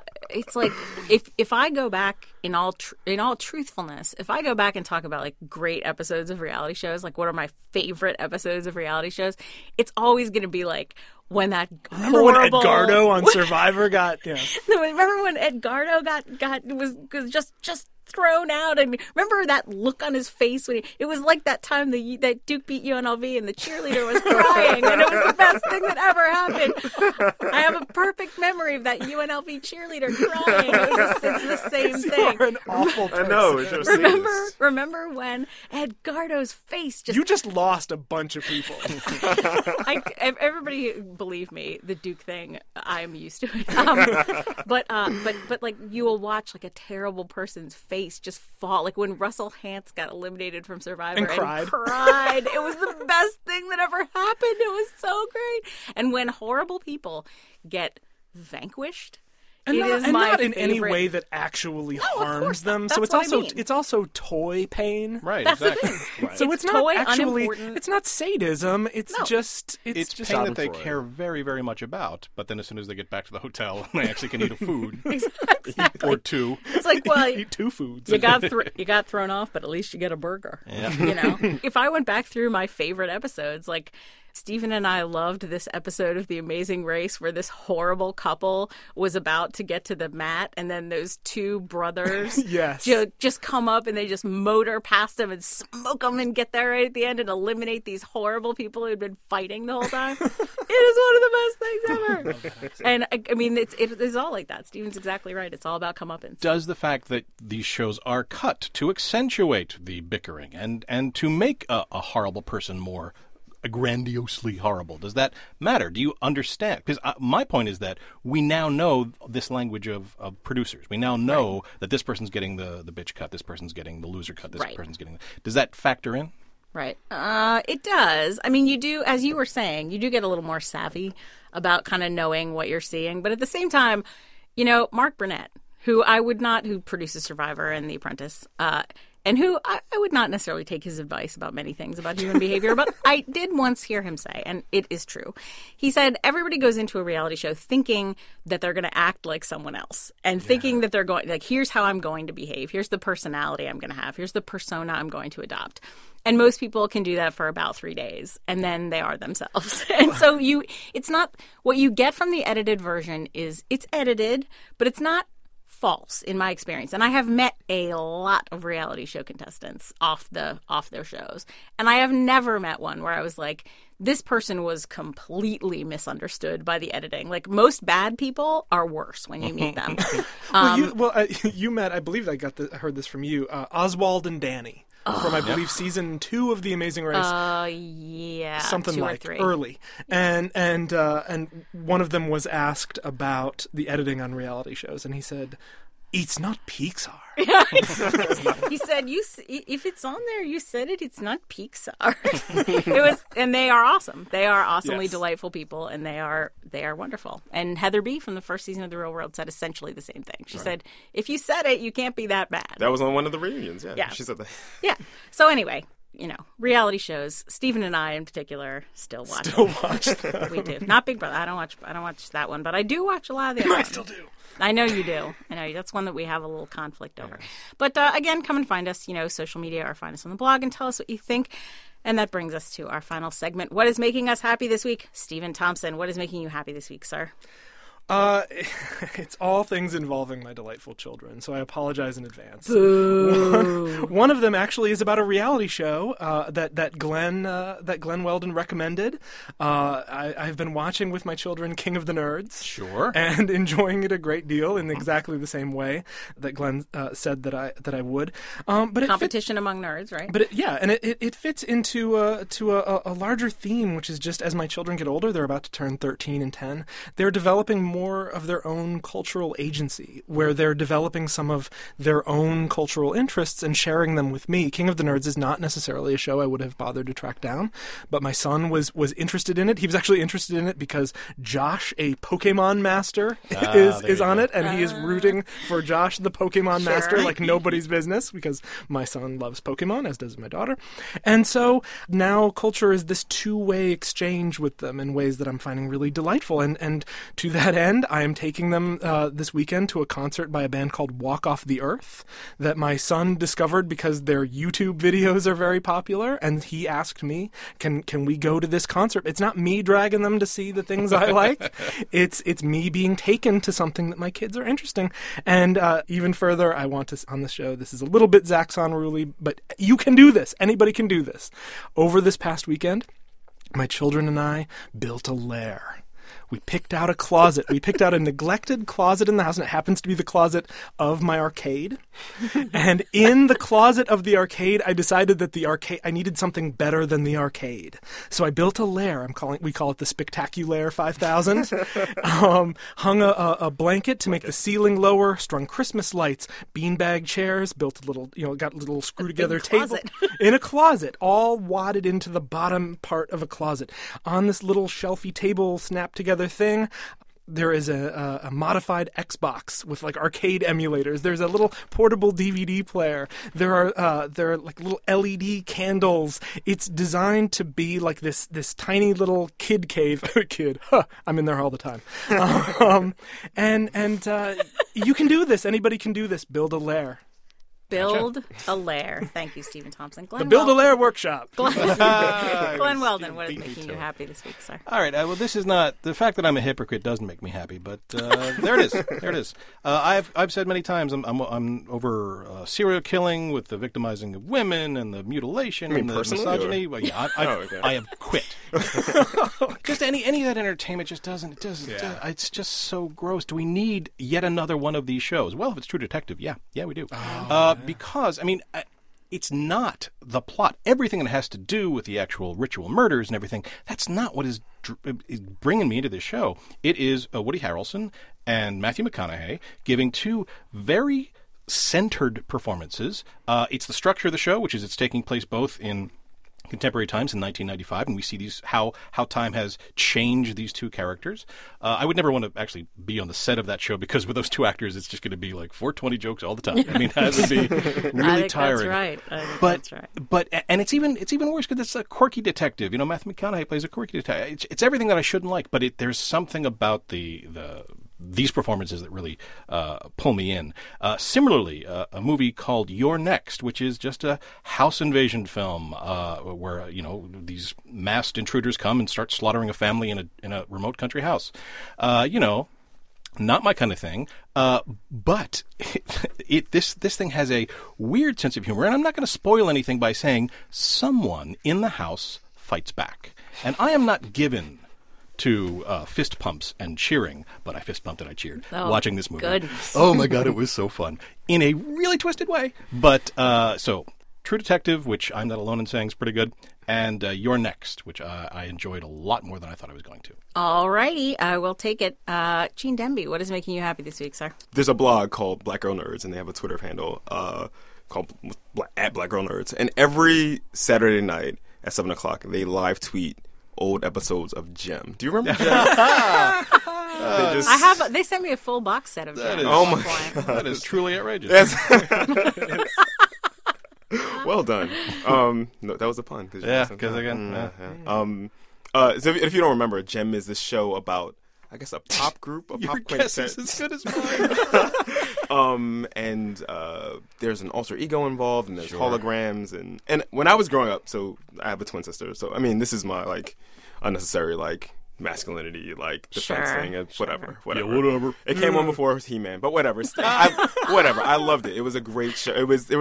if I go back in all truthfulness, if I go back and talk about like great episodes of reality shows, like what are my favorite episodes of reality shows, it's always going to be like when that Remember when Edgardo on Survivor got Remember when Edgardo was just thrown out, and remember that look on his face when it was like that time that Duke beat UNLV and the cheerleader was crying, and it was the best thing that ever happened. I have a perfect memory of that UNLV cheerleader crying. It's the same thing. You're an awful person. I know. Remember when Edgardo's face just... You just lost a bunch of people. Everybody believe me, the Duke thing, I'm used to it. But like you will watch like a terrible person's face just fall, like when Russell Hantz got eliminated from Survivor and cried. It was the best thing that ever happened. It was so great. And when horrible people get vanquished, and it is not my in any favorite. way that actually harms them. That's So it's what also I mean. it's also toy pain. Right, That's exactly. the thing. So it's not toy, actually unimportant. it's not sadism. It's just It's pain that they care very, very much about, but then as soon as they get back to the hotel, they actually can eat a food Exactly. or two. It's like, well, eat two foods. you got thrown off, but at least you get a burger. Yeah. You know, if I went back through my favorite episodes, like Stephen and I loved this episode of The Amazing Race where this horrible couple was about to get to the mat, and then those two brothers just come up and they just motor past them and smoke them and get there right at the end and eliminate these horrible people who had been fighting the whole time. It is one of the best things ever. And I mean, it is all like that. Stephen's exactly right. It's all about comeuppance. Does the fact that these shows are cut to accentuate the bickering and to make a horrible person more grandiosely horrible, does that matter? Do you understand? Because my point is that we now know this language of producers. We now know that this person's getting the bitch cut, this person's getting the loser cut, this person's getting... Does that factor in? Right. It does. I mean, you do, as you were saying, you do get a little more savvy about kind of knowing what you're seeing. But at the same time, you know, Mark Burnett, who produces Survivor and The Apprentice, and who I would not necessarily take his advice about many things about human behavior, but I did once hear him say, and it is true, he said everybody goes into a reality show thinking that they're going to act like someone else and thinking that they're going, like, here's how I'm going to behave, here's the personality I'm going to have, here's the persona I'm going to adopt. And most people can do that for about 3 days, and then they are themselves. And so it's not, what you get from the edited version is, it's edited, but it's not false in my experience. And I have met a lot of reality show contestants off their shows, and I have never met one where I was like, this person was completely misunderstood by the editing. Like, most bad people are worse when you meet them. You met, I believe I heard this from you, Oswald and Danny. From, I believe, season 2 of The Amazing Race. Yeah, something 2 or like 3. early, and one of them was asked about the editing on reality shows, and he said, It's not Pixar. He said, if it's on there, you said it. It's not Pixar. And they are awesome. They are awesomely delightful people, and they are wonderful. And Heather B. from the first season of The Real World said essentially the same thing. She said, if you said it, you can't be that bad. That was on one of the reunions. Yeah. She said that. Yeah. So anyway, reality shows. Stephen and I, in particular, still watch. Them. We do. Not Big Brother. I don't watch that one, but I do watch a lot of the other I ones. still do. I know you do. I know that's one that we have a little conflict over. But again, come and find us, social media, or find us on the blog and tell us what you think. And that brings us to our final segment. What is making us happy this week? Stephen Thompson, what is making you happy this week, sir? It's all things involving my delightful children, so I apologize in advance. One of them actually is about a reality show that Glenn Weldon recommended. I've been watching with my children King of the Nerds. Sure. And enjoying it a great deal in exactly the same way that Glenn said that I would. But competition among nerds, right? But it fits into a larger theme, which is just as my children get older, they're about to turn 13 and 10. They're developing more of their own cultural agency, where they're developing some of their own cultural interests and sharing them with me. King of the Nerds is not necessarily a show I would have bothered to track down, but my son was interested in it. He was actually interested in it because Josh, a Pokemon master, is on it, and he is rooting for Josh, the Pokemon master, like nobody's business, because my son loves Pokemon, as does my daughter. And so now culture is this two-way exchange with them in ways that I'm finding really delightful. And to that end, I am taking them this weekend to a concert by a band called Walk Off the Earth that my son discovered because their YouTube videos are very popular, and he asked me, can we go to this concert? It's not me dragging them to see the things I like. It's me being taken to something that my kids are interesting. And even further, I want to, on this show, this is a little bit Zach Sonruli, but you can do this. Anybody can do this. Over this past weekend, my children and I built a lair. We picked out a closet. We picked out a neglected closet in the house, and it happens to be the closet of my arcade. And in the closet of the arcade, I decided that I needed something better than the arcade. So I built a lair. We call it the Spectaculaire 5000. Hung a blanket to make the ceiling lower, strung Christmas lights, beanbag chairs, built a little, got a little screw together table in a closet, all wadded into the bottom part of a closet. On this little shelfy table snap together thing, there is a modified Xbox with like arcade emulators. There's a little portable DVD player. There are like little LED candles. It's designed to be like this tiny little kid cave. I'm in there all the time. And you can do this. Anybody can do this. Build a lair. Build a lair. Thank you, Stephen Thompson. The Build a Lair Workshop. Glenn Weldon, what is making you happy this week, sir? All right. Well, this is not the fact that I'm a hypocrite doesn't make me happy, but there it is. There it is. I've said many times I'm over serial killing with the victimizing of women and the mutilation and the misogyny. Well, yeah, I have quit. Just any of that entertainment just doesn't. It's just so gross. Do we need yet another one of these shows? Well, if it's True Detective, yeah, we do. Because, it's not the plot. Everything that has to do with the actual ritual murders and everything, that's not what is bringing me into this show. It is Woody Harrelson and Matthew McConaughey giving two very centered performances. It's the structure of the show, which is it's taking place both in contemporary times in 1995, and we see how time has changed these two characters. I would never want to actually be on the set of that show because with those two actors, it's just going to be like 420 jokes all the time. I mean, that would be really tiring. That's right. But it's even worse because it's a quirky detective. Matthew McConaughey plays a quirky detective. It's everything that I shouldn't like, but there's something about these performances that really pull me in. Similarly, a movie called You're Next, which is just a house invasion film where these masked intruders come and start slaughtering a family in a remote country house. Not my kind of thing, but this thing has a weird sense of humor, and I'm not going to spoil anything by saying someone in the house fights back, and I am not given to fist pumps and cheering, but I fist pumped and I cheered watching this movie. Goodness. Oh my God, it was so fun in a really twisted way. But so True Detective, which I'm not alone in saying is pretty good, and You're Next, which I enjoyed a lot more than I thought I was going to. All righty, I will take it. Gene Demby, what is making you happy this week, sir? There's a blog called Black Girl Nerds, and they have a Twitter handle called @BlackGirlNerds. And every Saturday night at 7 o'clock, they live tweet old episodes of Gem. Do you remember Gem? They sent me a full box set of Gem. Oh my God. That is truly outrageous. Well done. No, that was a pun. Yeah, because again. So if you don't remember, Gem is this show about, I guess, a pop group, a Your pop guess quintet. is as good as mine. And there's an alter ego involved, and there's holograms, and when I was growing up, so I have a twin sister, so I mean, this is my unnecessary masculinity defense thing, and whatever. Yeah, whatever. It came on before He-Man, but whatever. Whatever. I loved it. It was a great show. It was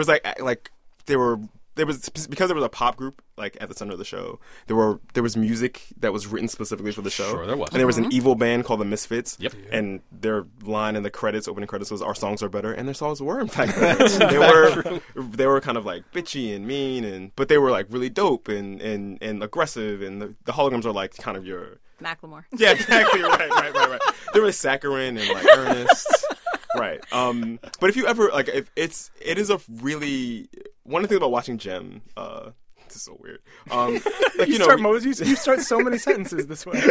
because there was a pop group at the center of the show. There was music that was written specifically for the show. Sure, there was. And there was an evil band called the Misfits. Yep. And their line in the opening credits was "Our songs are better," and their songs were in fact better. They were kind of bitchy and mean, but they were really dope and aggressive. And the holograms are kind of your Macklemore. Yeah, exactly. Right. They were saccharine and earnest. Right. But if you ever it is a really one of the things about watching Gem. This is so weird. You start so many sentences this way.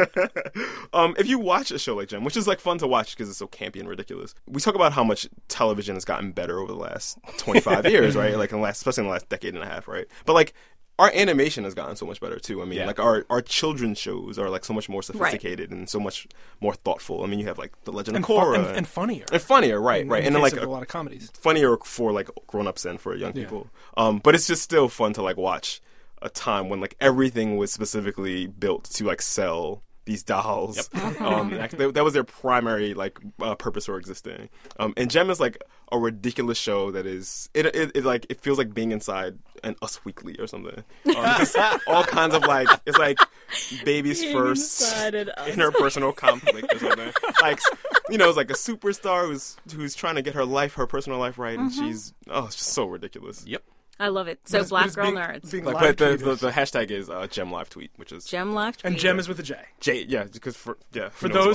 If you watch a show like Gem, which is fun to watch because it's so campy and ridiculous, we talk about how much television has gotten better over the last 25 years, right? Especially in the last decade and a half, right? But our animation has gotten so much better too. I mean, our children's shows are so much more sophisticated and so much more thoughtful. I mean, you have The Legend of Korra and funnier. And funnier, right? And then a lot of comedies. Funnier for grown-ups and for young people. But it's just still fun to watch a time when everything was specifically built to sell these dolls. Yep. That was their primary purpose for existing. And Gem is a ridiculous show that is it feels like being inside an Us Weekly or something. All kinds of it's baby's first interpersonal conflict or something. It's a superstar who's trying to get her personal life right, and she's it's just so ridiculous. Yep. I love it. So Black Girl Nerds. But the hashtag is Gem Live Tweet, which is Gem Live Tweet. And Gem is with a J. Yeah, because for the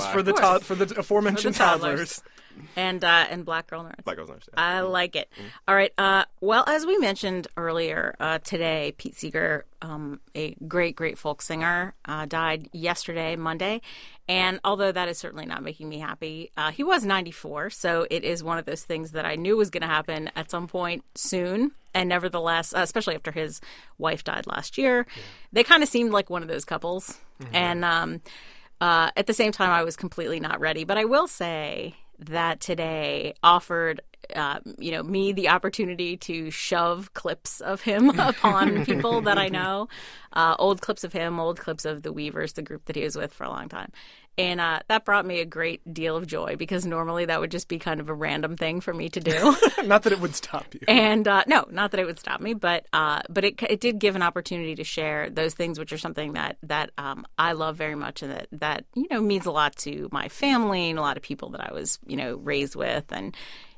aforementioned toddlers. And Black Girl Nerds. Black Girl Nerds. Yeah. I like it. All right. Well, as we mentioned earlier, today, Pete Seeger, a great folk singer, died yesterday, Monday. And although that is certainly not making me happy, he was 94. So it is one of those things that I knew was going to happen at some point soon. And nevertheless, especially after his wife died last year, they kind of seemed like one of those couples. Mm-hmm. And at the same time, I was completely not ready. But I will say that today offered me the opportunity to shove clips of him upon people that I know, old clips of him, old clips of the Weavers, the group that he was with for a long time. And that brought me a great deal of joy because normally that would just be kind of a random thing for me to do. Not that it would stop you. And no, not that it would stop me, but it did give an opportunity to share those things, which are something that I love very much, and that means a lot to my family and a lot of people that I was raised with, and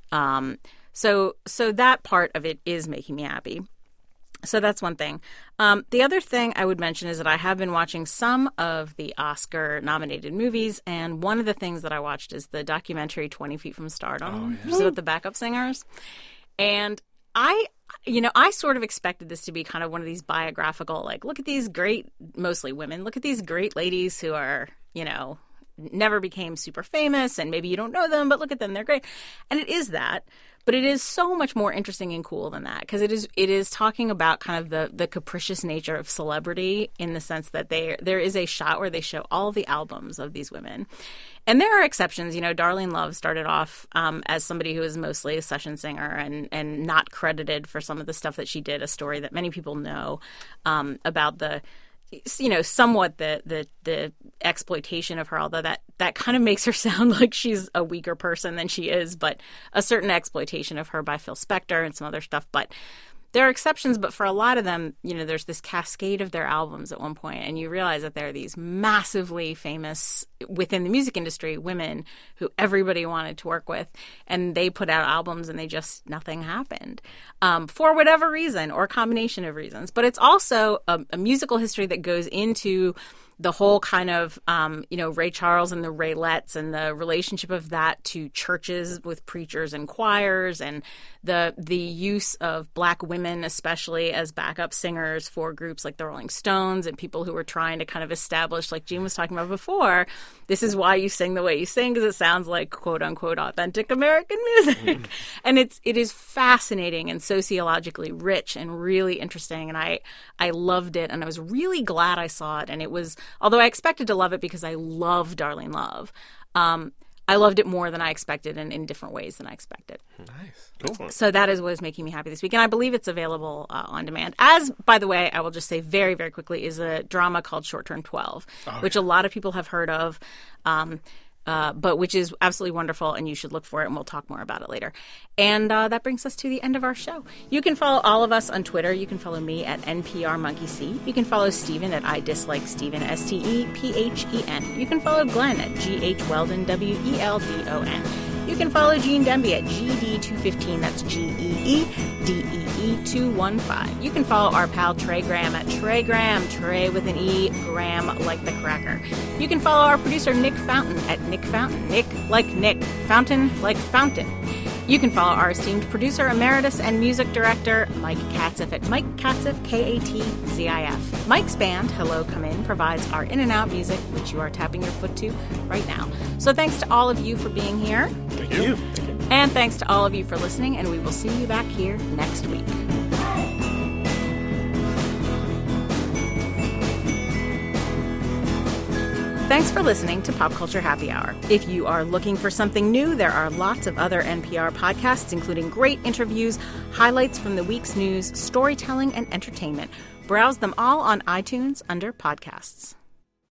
so that part of it is making me happy. So that's one thing. The other thing I would mention is that I have been watching some of the Oscar-nominated movies, and one of the things that I watched is the documentary 20 Feet from Stardom, which is about the backup singers. And I sort of expected this to be kind of one of these biographical, look at these great, mostly women, look at these great ladies who are, never became super famous, and maybe you don't know them, but look at them, they're great. And it is that. But it is so much more interesting and cool than that, because it is talking about kind of the capricious nature of celebrity, in the sense that there is a shot where they show all the albums of these women. And there are exceptions. Darlene Love started off as somebody who was mostly a session singer and not credited for some of the stuff that she did, a story that many people know about the somewhat the exploitation of her, although that kind of makes her sound like she's a weaker person than she is, but a certain exploitation of her by Phil Spector and some other stuff. But There are exceptions, but for a lot of them, there's this cascade of their albums at one point, and you realize that there are these massively famous within the music industry women who everybody wanted to work with, and they put out albums and nothing happened for whatever reason or a combination of reasons. But it's also a musical history that goes into the whole kind of, Ray Charles and the Raylettes and the relationship of that to churches with preachers and choirs, and the use of Black women, especially as backup singers for groups like the Rolling Stones and people who were trying to kind of establish, like Gene was talking about before, this is why you sing the way you sing, because it sounds like quote unquote authentic American music. And it is fascinating and sociologically rich and really interesting. And I loved it, and I was really glad I saw it. And it was, although I expected to love it because I love Darlene Love, I loved it more than I expected and in different ways than I expected. Nice. Cool. So that is what is making me happy this week. And I believe it's available on demand. As, by the way, I will just say very, very quickly, is a drama called Short Term 12, which a lot of people have heard of. But which is absolutely wonderful, and you should look for it, and we'll talk more about it later. And that brings us to the end of our show. You can follow all of us on Twitter. You can follow me at NPRMonkeyC. You can follow Stephen at IDisLikeStephen, STEPHEN. You can follow Glenn at GHWeldon, WELDON. You can follow Gene Demby at GD215, that's GEEDEE215. You can follow our pal Trey Graham at Trey Graham, Trey with an E, Graham like the cracker. You can follow our producer Nick Fountain at Nick Fountain, Nick like Nick, Fountain like Fountain. You can follow our esteemed producer emeritus and music director Mike Katzif at Mike Katzif, KATZIF. Mike's band, Hello Come In, provides our in and out music, which you are tapping your foot to right now. So thanks to all of you for being here. Thank you. And thanks to all of you for listening, and we will see you back here next week. Thanks for listening to Pop Culture Happy Hour. If you are looking for something new, there are lots of other NPR podcasts, including great interviews, highlights from the week's news, storytelling, and entertainment. Browse them all on iTunes under podcasts.